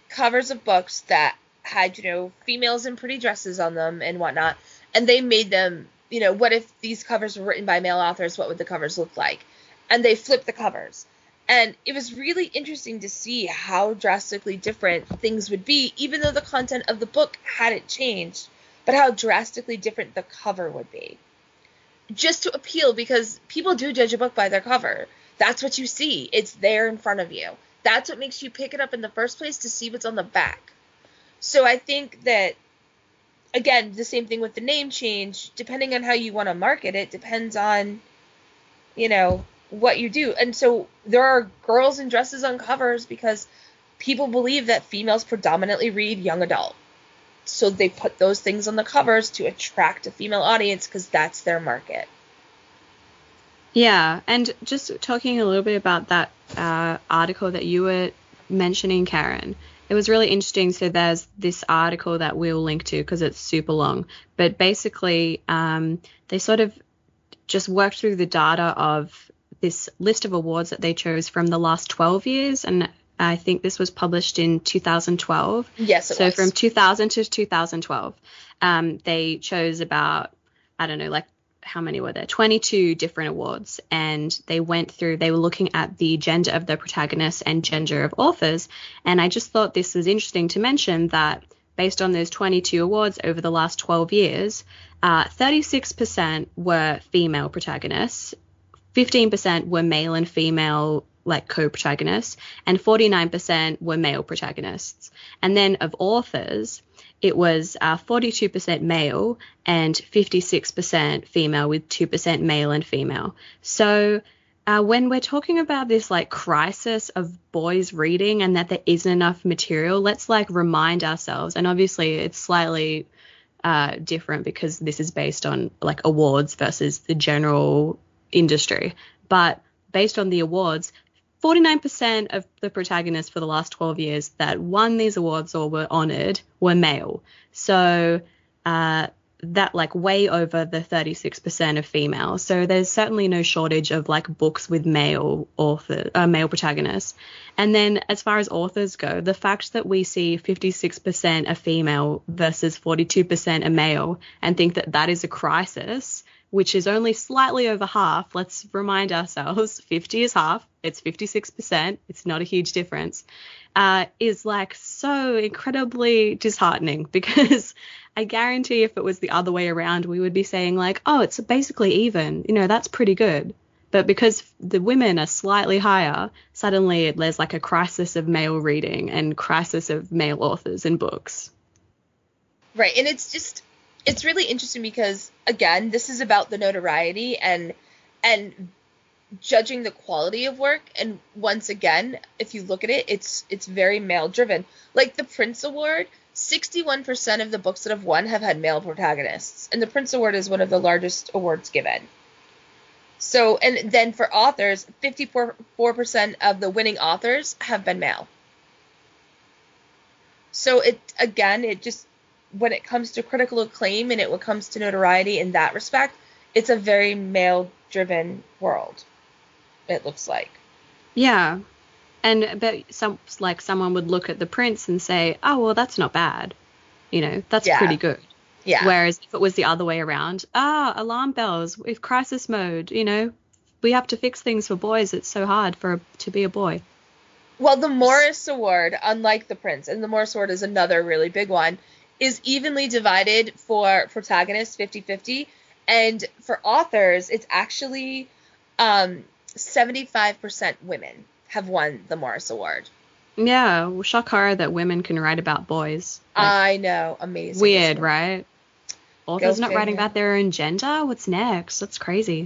covers of books that had, you know, females in pretty dresses on them and whatnot, and they made them, you know, what if these covers were written by male authors? What would the covers look like? And they flipped the covers. And it was really interesting to see how drastically different things would be, even though the content of the book hadn't changed, but how drastically different the cover would be. Just to appeal, because people do judge a book by their cover. That's what you see. It's there in front of you. That's what makes you pick it up in the first place, to see what's on the back. So I think that, again, the same thing with the name change, depending on how you want to market it, depends on, you know, what you do. And so there are girls in dresses on covers because people believe that females predominantly read young adult. So they put those things on the covers to attract a female audience because that's their market. Yeah, and just talking a little bit about that uh, article that you were mentioning, Karen, it was really interesting. So there's this article that we'll link to because it's super long. But basically, um, they sort of just worked through the data of this list of awards that they chose from the last twelve years. And I think this was published in two thousand twelve. Yes, it so was. From two thousand to two thousand twelve, um, they chose about, I don't know, like how many were there? twenty-two different awards. And they went through, they were looking at the gender of the protagonists and gender of authors. And I just thought this was interesting to mention that based on those twenty-two awards over the last twelve years, uh, thirty-six percent were female protagonists, fifteen percent were male and female like co-protagonists, and forty-nine percent were male protagonists. And then of authors, it was uh, forty-two percent male and fifty-six percent female, with two percent male and female. So uh, when we're talking about this like crisis of boys reading and that there isn't enough material, let's like remind ourselves, and obviously it's slightly uh, different because this is based on like awards versus the general industry, but based on the awards, forty-nine percent of the protagonists for the last twelve years that won these awards or were honored were male. So uh, that like way over the thirty-six percent of female. So there's certainly no shortage of like books with male author, uh, male protagonists. And then as far as authors go, the fact that we see fifty-six percent a female versus forty-two percent a male and think that that is a crisis, which is only slightly over half. Let's remind ourselves, fifty is half. It's fifty-six percent. It's not a huge difference. Uh, is like so incredibly disheartening, because I guarantee if it was the other way around, we would be saying like, oh, it's basically even. You know, that's pretty good. But because the women are slightly higher, suddenly there's like a crisis of male reading and crisis of male authors in books. Right. And it's just, it's really interesting because, again, this is about the notoriety and and judging the quality of work. And once again, if you look at it, it's it's very male driven. Like the Prince Award, sixty-one percent of the books that have won have had male protagonists. And the Prince Award is one of the largest awards given. So, and then for authors, fifty-four percent of the winning authors have been male. So it, again, it just, when it comes to critical acclaim and it when it comes to notoriety in that respect, it's a very male-driven world, it looks like. Yeah. And but some like someone would look at The Prince and say, oh, well, that's not bad. You know, that's yeah. pretty good. Yeah. Whereas if it was the other way around, ah, alarm bells, with crisis mode, you know, we have to fix things for boys. It's so hard for to be a boy. Well, the Morris Award, unlike The Prince, and the Morris Award is another really big one, is evenly divided for protagonists, fifty-fifty, and for authors, it's actually um, seventy-five percent women have won the Morris Award. Yeah, well, shock horror that women can write about boys. Like, I know, amazing. Weird, right? Authors Go not figure. writing about their own gender? What's next? That's crazy.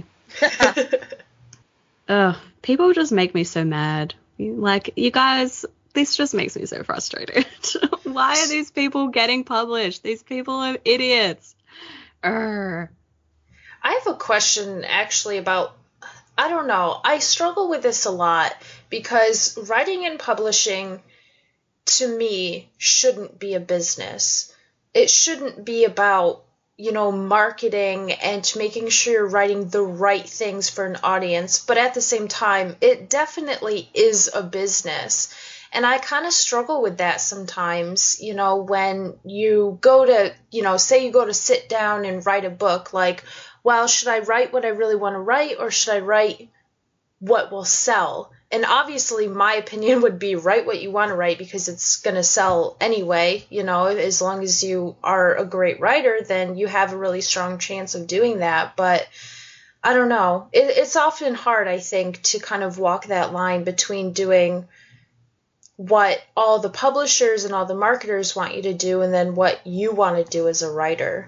Ugh, people just make me so mad. Like, you guys, this just makes me so frustrated. Why are these people getting published? These people are idiots. Urgh. I have a question actually about, I don't know, I struggle with this a lot because writing and publishing, to me, shouldn't be a business. It shouldn't be about, you know, marketing and making sure you're writing the right things for an audience. But at the same time, it definitely is a business. And I kind of struggle with that sometimes, you know, when you go to, you know, say you go to sit down and write a book, like, well, should I write what I really want to write, or should I write what will sell? And obviously my opinion would be write what you want to write, because it's going to sell anyway. You know, as long as you are a great writer, then you have a really strong chance of doing that. But I don't know. It, it's often hard, I think, to kind of walk that line between doing what all the publishers and all the marketers want you to do and then what you want to do as a writer.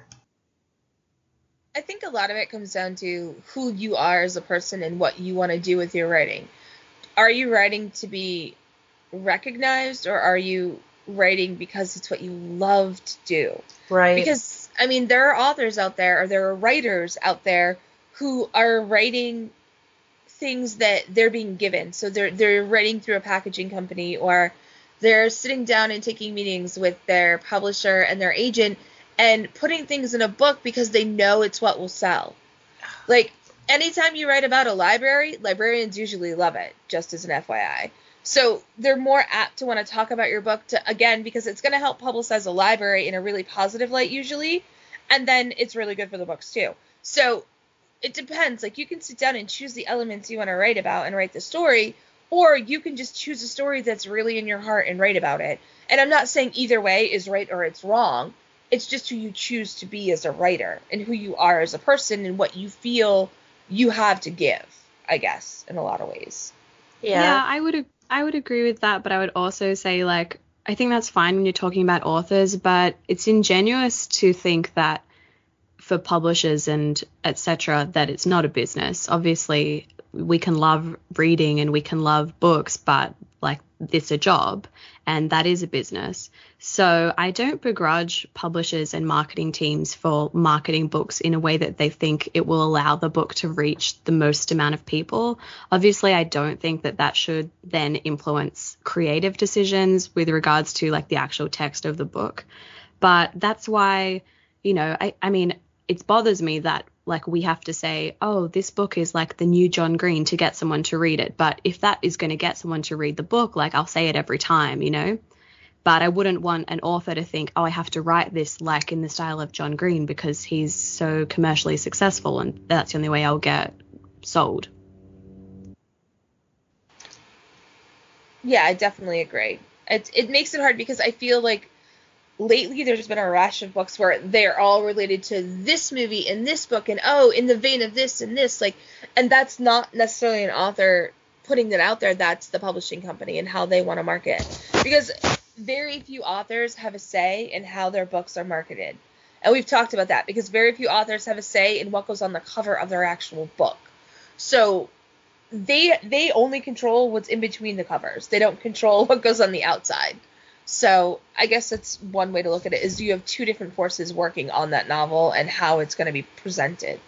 I think a lot of it comes down to who you are as a person and what you want to do with your writing. Are you writing to be recognized, or are you writing because it's what you love to do? Right. Because, I mean, there are authors out there, or there are writers out there who are writing things that they're being given. So they're they're writing through a packaging company, or they're sitting down and taking meetings with their publisher and their agent and putting things in a book because they know it's what will sell. Like, anytime you write about a library, librarians usually love it, just as an F Y I. So they're more apt to want to talk about your book, to again, because it's going to help publicize a library in a really positive light usually, and then it's really good for the books too. So it depends. Like, you can sit down and choose the elements you want to write about and write the story, or you can just choose a story that's really in your heart and write about it. And I'm not saying either way is right or it's wrong. It's just who you choose to be as a writer and who you are as a person and what you feel you have to give, I guess, in a lot of ways. Yeah. Yeah, I would I would agree with that, but I would also say, like, I think that's fine when you're talking about authors, but it's ingenuous to think that for publishers and et cetera that it's not a business. Obviously, we can love reading and we can love books, but like, it's a job and that is a business. So I don't begrudge publishers and marketing teams for marketing books in a way that they think it will allow the book to reach the most amount of people. Obviously, I don't think that that should then influence creative decisions with regards to like the actual text of the book. But that's why, you know, I, I mean, it bothers me that like we have to say, oh, this book is like the new John Green to get someone to read it. But if that is going to get someone to read the book, like I'll say it every time, you know. But I wouldn't want an author to think, oh, I have to write this like in the style of John Green because he's so commercially successful and that's the only way I'll get sold. Yeah, I definitely agree. It, it makes it hard because I feel like lately there's been a rash of books where they're all related to this movie and this book and, oh, in the vein of this and this. like, And that's not necessarily an author putting that out there. That's the publishing company and how they want to market. Because very few authors have a say in how their books are marketed. And we've talked about that because very few authors have a say in what goes on the cover of their actual book. So they they only control what's in between the covers. They don't control what goes on the outside. So I guess that's one way to look at it, is you have two different forces working on that novel and how it's going to be presented.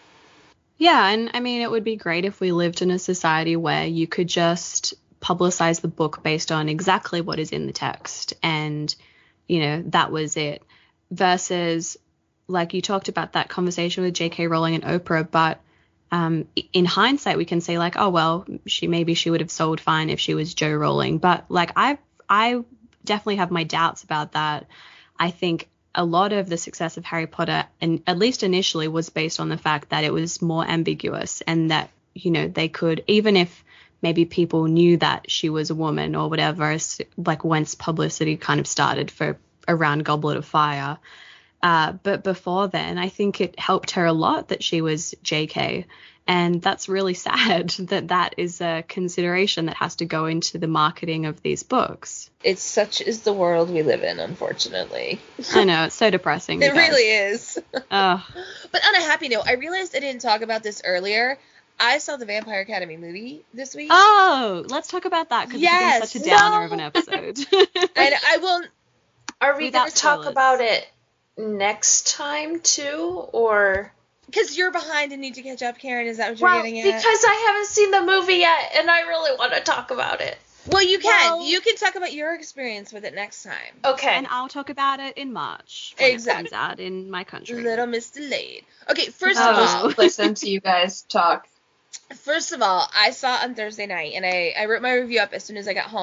Yeah, and I mean, it would be great if we lived in a society where you could just publicize the book based on exactly what is in the text and, you know, that was it. Versus, like you talked about that conversation with J K Rowling and Oprah, but um, in hindsight, we can say like, oh, well, she maybe she would have sold fine if she was Jo Rowling. But like I I definitely have my doubts about that. I think a lot of the success of Harry Potter, and at least initially, was based on the fact that it was more ambiguous and that, you know, they could, even if maybe people knew that she was a woman or whatever, like once publicity kind of started for around Goblet of Fire. Uh, but before then, I think it helped her a lot that she was J K. And that's really sad that that is a consideration that has to go into the marketing of these books. It's such is the world we live in, unfortunately. I know, it's so depressing. It really is. Oh. But on a happy note, I realized I didn't talk about this earlier. I saw the Vampire Academy movie this week. Oh, let's talk about that because yes, it's been such a downer no. of an episode. And I will. Are we going to talk spoilers. about it next time too, or? Because you're behind and need to catch up, Karen. Is that what you're Well, getting at? because I haven't seen the movie yet, and I really want to talk about it. Well, you can. Well- you can talk about your experience with it next time. Okay. And I'll talk about it in March. When Exactly. It comes out in my country. Little Miss Delayed. Okay, first Oh. of all, Just listen to you guys talk. First of all, I saw it on Thursday night, and I, I wrote my review up as soon as I got home.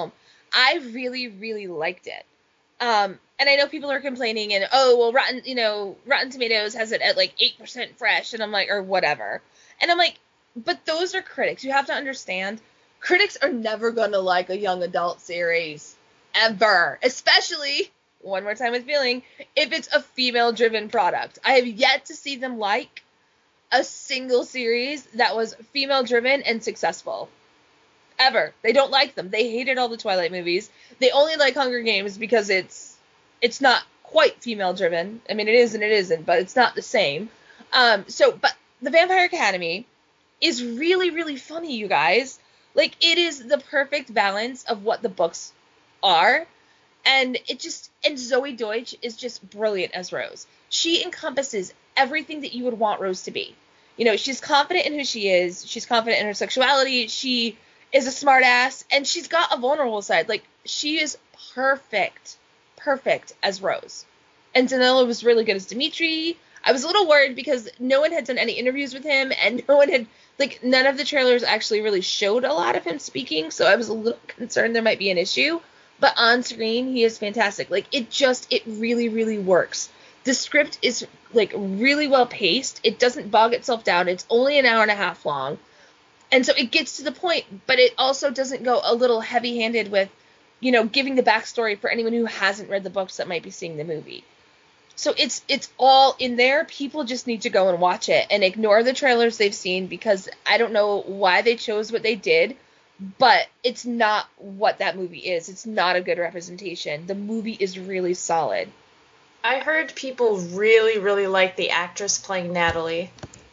I really, really liked it. Um, and I know people are complaining and, oh, well, Rotten, you know, Rotten Tomatoes has it at like eight percent fresh, and I'm like, or whatever. And I'm like, but those are critics. You have to understand, critics are never going to like a young adult series. Ever. Especially, one more time with feeling, if it's a female-driven product. I have yet to see them like a single series that was female-driven and successful. Ever. They don't like them. They hated all the Twilight movies. They only like Hunger Games because it's it's not quite female-driven. I mean, it is and it isn't, but it's not the same. Um, so, but The Vampire Academy is really, really funny, you guys. Like, it is the perfect balance of what the books are. And it just, and Zoe Deutsch is just brilliant as Rose. She encompasses everything that you would want Rose to be. You know, she's confident in who she is. She's confident in her sexuality. She is a smart ass, and she's got a vulnerable side. Like, she is perfect, perfect as Rose. And Danilo was really good as Dimitri. I was a little worried because no one had done any interviews with him, and no one had, like, none of the trailers actually really showed a lot of him speaking, so I was a little concerned there might be an issue. But on screen, he is fantastic. Like, it just, it really, really works. The script is, like, really well paced. It doesn't bog itself down. It's only an hour and a half long. And so it gets to the point, but it also doesn't go a little heavy-handed with, you know, giving the backstory for anyone who hasn't read the books that might be seeing the movie. So it's it's all in there. People just need to go and watch it and ignore the trailers they've seen, because I don't know why they chose what they did, but it's not what that movie is. It's not a good representation. The movie is really solid. I heard people really, really like the actress playing Natalie.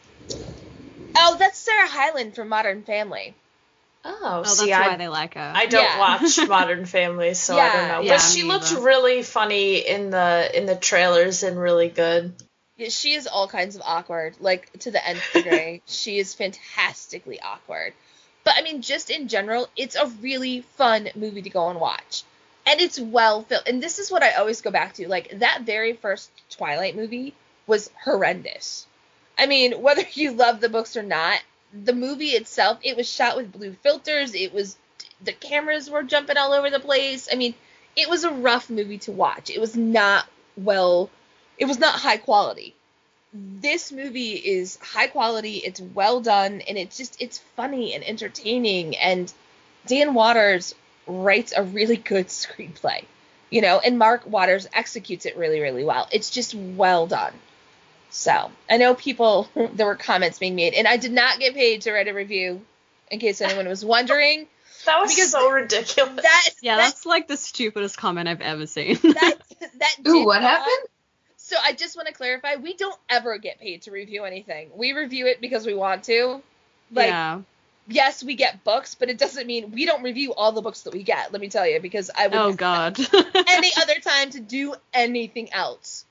Oh, that's Sarah Hyland from Modern Family. Oh, Oh, see, that's I, why they like her. I don't Yeah. watch Modern Family, so I Yeah, don't know. yeah, but she me looked either. really funny in the in the trailers and really good. Yeah, she is all kinds of awkward, like, to the nth degree. She is fantastically awkward. But, I mean, just in general, it's a really fun movie to go and watch. And it's well filmed. And this is what I always go back to. Like, that very first Twilight movie was horrendous. I mean, whether you love the books or not, the movie itself, it was shot with blue filters. It was, the cameras were jumping all over the place. I mean, it was a rough movie to watch. It was not well, it was not high quality. This movie is high quality. It's well done, and it's just, it's funny and entertaining. And Dan Waters writes a really good screenplay, you know, and Mark Waters executes it really, really well. It's just well done. So, I know people, there were comments being made, and I did not get paid to write a review, in case anyone was wondering. That was Because so ridiculous. That, yeah, that, that's like the stupidest comment I've ever seen. that, that Ooh, did what not- happened? So, I just want to clarify, we don't ever get paid to review anything. We review it because we want to. Like, yeah. yes, we get books, but it doesn't mean we don't review all the books that we get, let me tell you, because I would Oh, God. any other time to do anything else.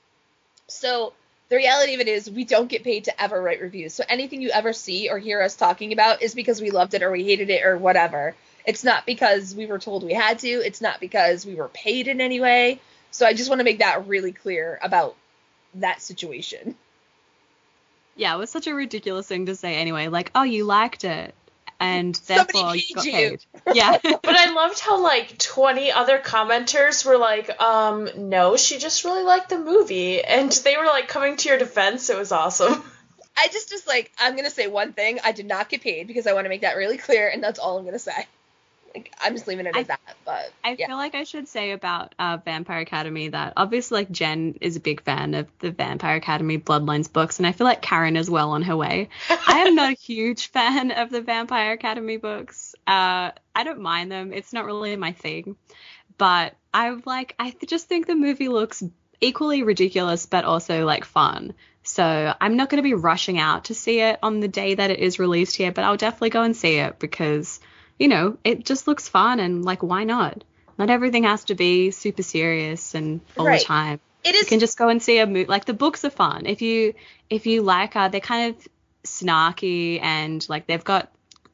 So the reality of it is we don't get paid to ever write reviews. So anything you ever see or hear us talking about is because we loved it or we hated it or whatever. It's not because we were told we had to. It's not because we were paid in any way. So I just want to make that really clear about that situation. Yeah, it was such a ridiculous thing to say anyway. Like, oh, you liked it, and Somebody therefore you paid got you. paid. Yeah. But I loved how, like, twenty other commenters were like, um, no, she just really liked the movie. And they were, like, coming to your defense. It was awesome. I just was like, I'm going to say one thing. I did not get paid because I want to make that really clear, and that's all I'm going to say. Like, I'm just leaving it I- at that. But I yeah. feel like I should say about uh, Vampire Academy that obviously, like, Jen is a big fan of the Vampire Academy Bloodlines books, and I feel like Karen is well on her way. I am not a huge fan of the Vampire Academy books. Uh, I don't mind them. It's not really my thing. But I like, I th- just think the movie looks equally ridiculous, but also, like, fun. So I'm not going to be rushing out to see it on the day that it is released here, but I'll definitely go and see it because, you know, it just looks fun, and, like, why not? Not everything has to be super serious and all Right. the time. It You is can just go and see a movie. Like, the books are fun. If you if you like, uh, they're kind of snarky and, like, they've got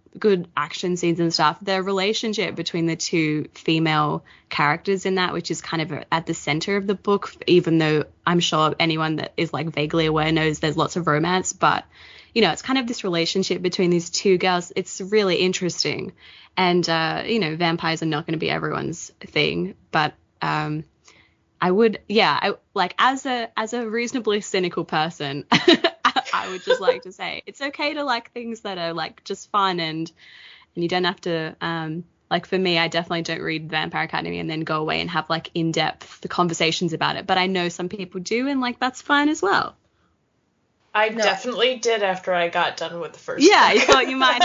good action scenes and stuff. The relationship between the two female characters in that, which is kind of at the center of the book, even though I'm sure anyone that is like vaguely aware knows there's lots of romance, but you know, it's kind of this relationship between these two girls. It's really interesting. And, uh, you know, vampires are not going to be everyone's thing, but um, I would, yeah, I, like as a as a reasonably cynical person, I would just like to say it's okay to like things that are like just fun, and and you don't have to um like for me, I definitely don't read Vampire Academy and then go away and have like in-depth conversations about it, but I know some people do, and like that's fine as well. I No. definitely did after I got done with the first Yeah, book. you thought you might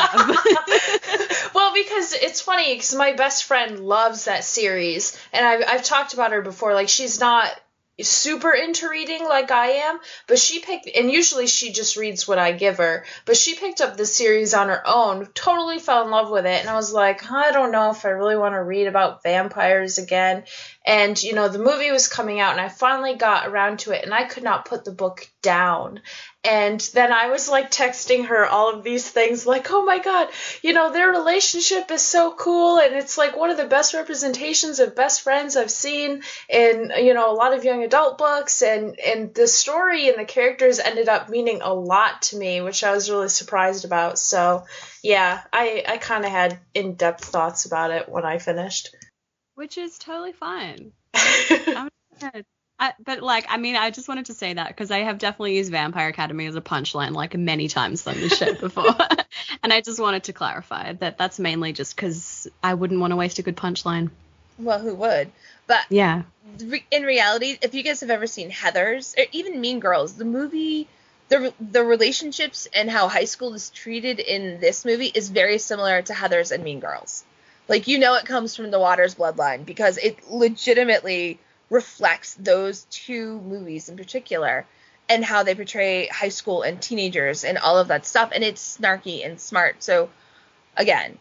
have. Well, because it's funny, because my best friend loves that series, and I've, I've talked about her before. Like, she's not super into reading like I am, but she picked, and usually she just reads what I give her, but she picked up the series on her own, totally fell in love with it, and I was like, I don't know if I really want to read about vampires again. And, you know, the movie was coming out, and I finally got around to it, and I could not put the book down. And then I was like texting her all of these things like, oh my God, you know, their relationship is so cool. And it's like one of the best representations of best friends I've seen in, you know, a lot of young adult books. And, and the story and the characters ended up meaning a lot to me, which I was really surprised about. So, yeah, I, I kind of had in-depth thoughts about it when I finished. Which is totally fine. I'm good. I, but like, I mean, I just wanted to say that because I have definitely used Vampire Academy as a punchline like many times on this show before. And I just wanted to clarify that that's mainly just because I wouldn't want to waste a good punchline. Well, who would? But Yeah. re- in reality, if you guys have ever seen Heathers, or even Mean Girls, the movie, the the relationships and how high school is treated in this movie is very similar to Heathers and Mean Girls. Like, you know it comes from the Waters bloodline because it legitimately reflects those two movies in particular and how they portray high school and teenagers and all of that stuff. And it's snarky and smart. So, again,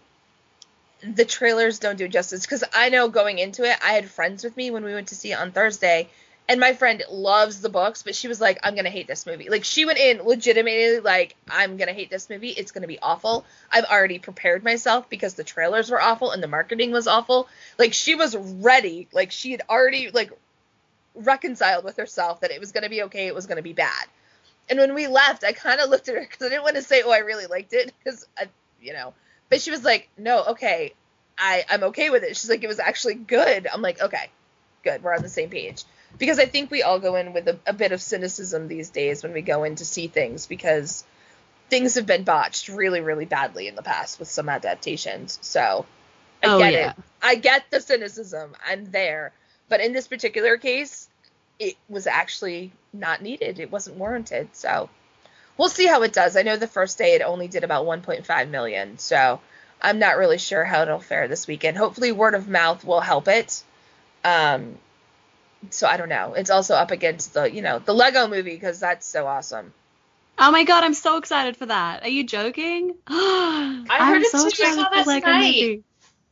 the trailers don't do it justice because I know going into it, I had friends with me when we went to see it on Thursday, and my friend loves the books, but she was like, I'm going to hate this movie. Like, she went in legitimately like, I'm going to hate this movie. It's going to be awful. I've already prepared myself because the trailers were awful and the marketing was awful. Like, she was ready. Like, she had already, like, reconciled with herself that it was going to be okay. It was going to be bad. And when we left, I kind of looked at her because I didn't want to say, oh, I really liked it because, I, you know. But she was like, no, okay, I, I'm okay with it. She's like, it was actually good. I'm like, okay, good. We're on the same page. Because I think we all go in with a, a bit of cynicism these days when we go in to see things because things have been botched really, really badly in the past with some adaptations. So I Oh, get yeah. it. I get the cynicism. I'm there. But in this particular case, it was actually not needed. It wasn't warranted. So we'll see how it does. I know the first day it only did about one point five million. So I'm not really sure how it'll fare this weekend. Hopefully word of mouth will help it. Um, so I don't know. It's also up against the, you know, the Lego movie because that's so awesome. Oh my God, I'm so excited for that. Are you joking? I I heard it too. I excited saw for that Lego tonight. movie.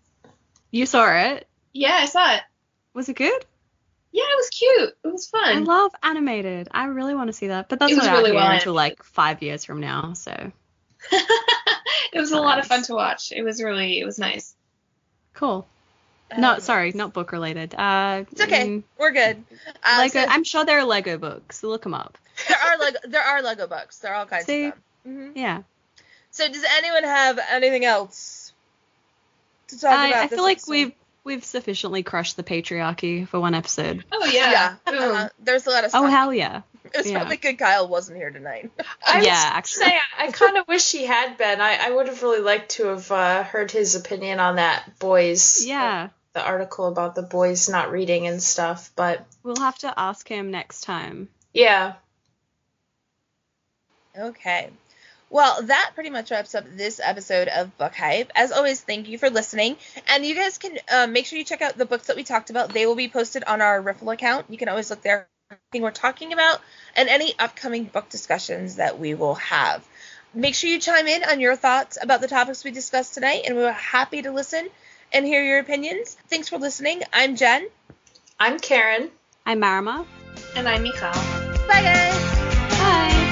You saw it? Yeah, I saw it. Was it good? Yeah, it was cute. It was I fun. love animated. I really want to see that, but that's It was not really out here well until like five years from now. So It was a lot of fun Nice. to watch. It was really, it was nice. cool. No, Um, sorry, not book related. Uh, It's okay. mm, We're good. Uh, Lego. so I'm sure there are Lego books. Look them up. there are Lego. There are Lego books. There are all kinds See? of them. hmm Yeah. So does anyone have anything else to talk I, about? I this feel like episode? we've we've sufficiently crushed the patriarchy for one episode. Oh, Yeah. yeah. uh-huh. There's a lot of stuff. Oh hell yeah. It was yeah. probably good Kyle wasn't here tonight. I was Yeah, gonna actually. say, I kind of wish he had been. I, I would have really liked to have uh, heard his opinion on that boys. Yeah. The article about the boys not reading and stuff, but We'll have to ask him next time. yeah. Okay. Well, that pretty much wraps up this episode of Book Hype. As always, thank you for listening. And you guys can uh, make sure you check out the books that we talked about. They will be posted on our Riffle account. You can always look there for everything we're talking about and any upcoming book discussions that we will have. Make sure you chime in on your thoughts about the topics we discussed tonight, and we're happy to listen and hear your opinions. Thanks for listening. I'm Jen. I'm Karen. I'm Marima. And I'm Michal. Bye, guys. Bye.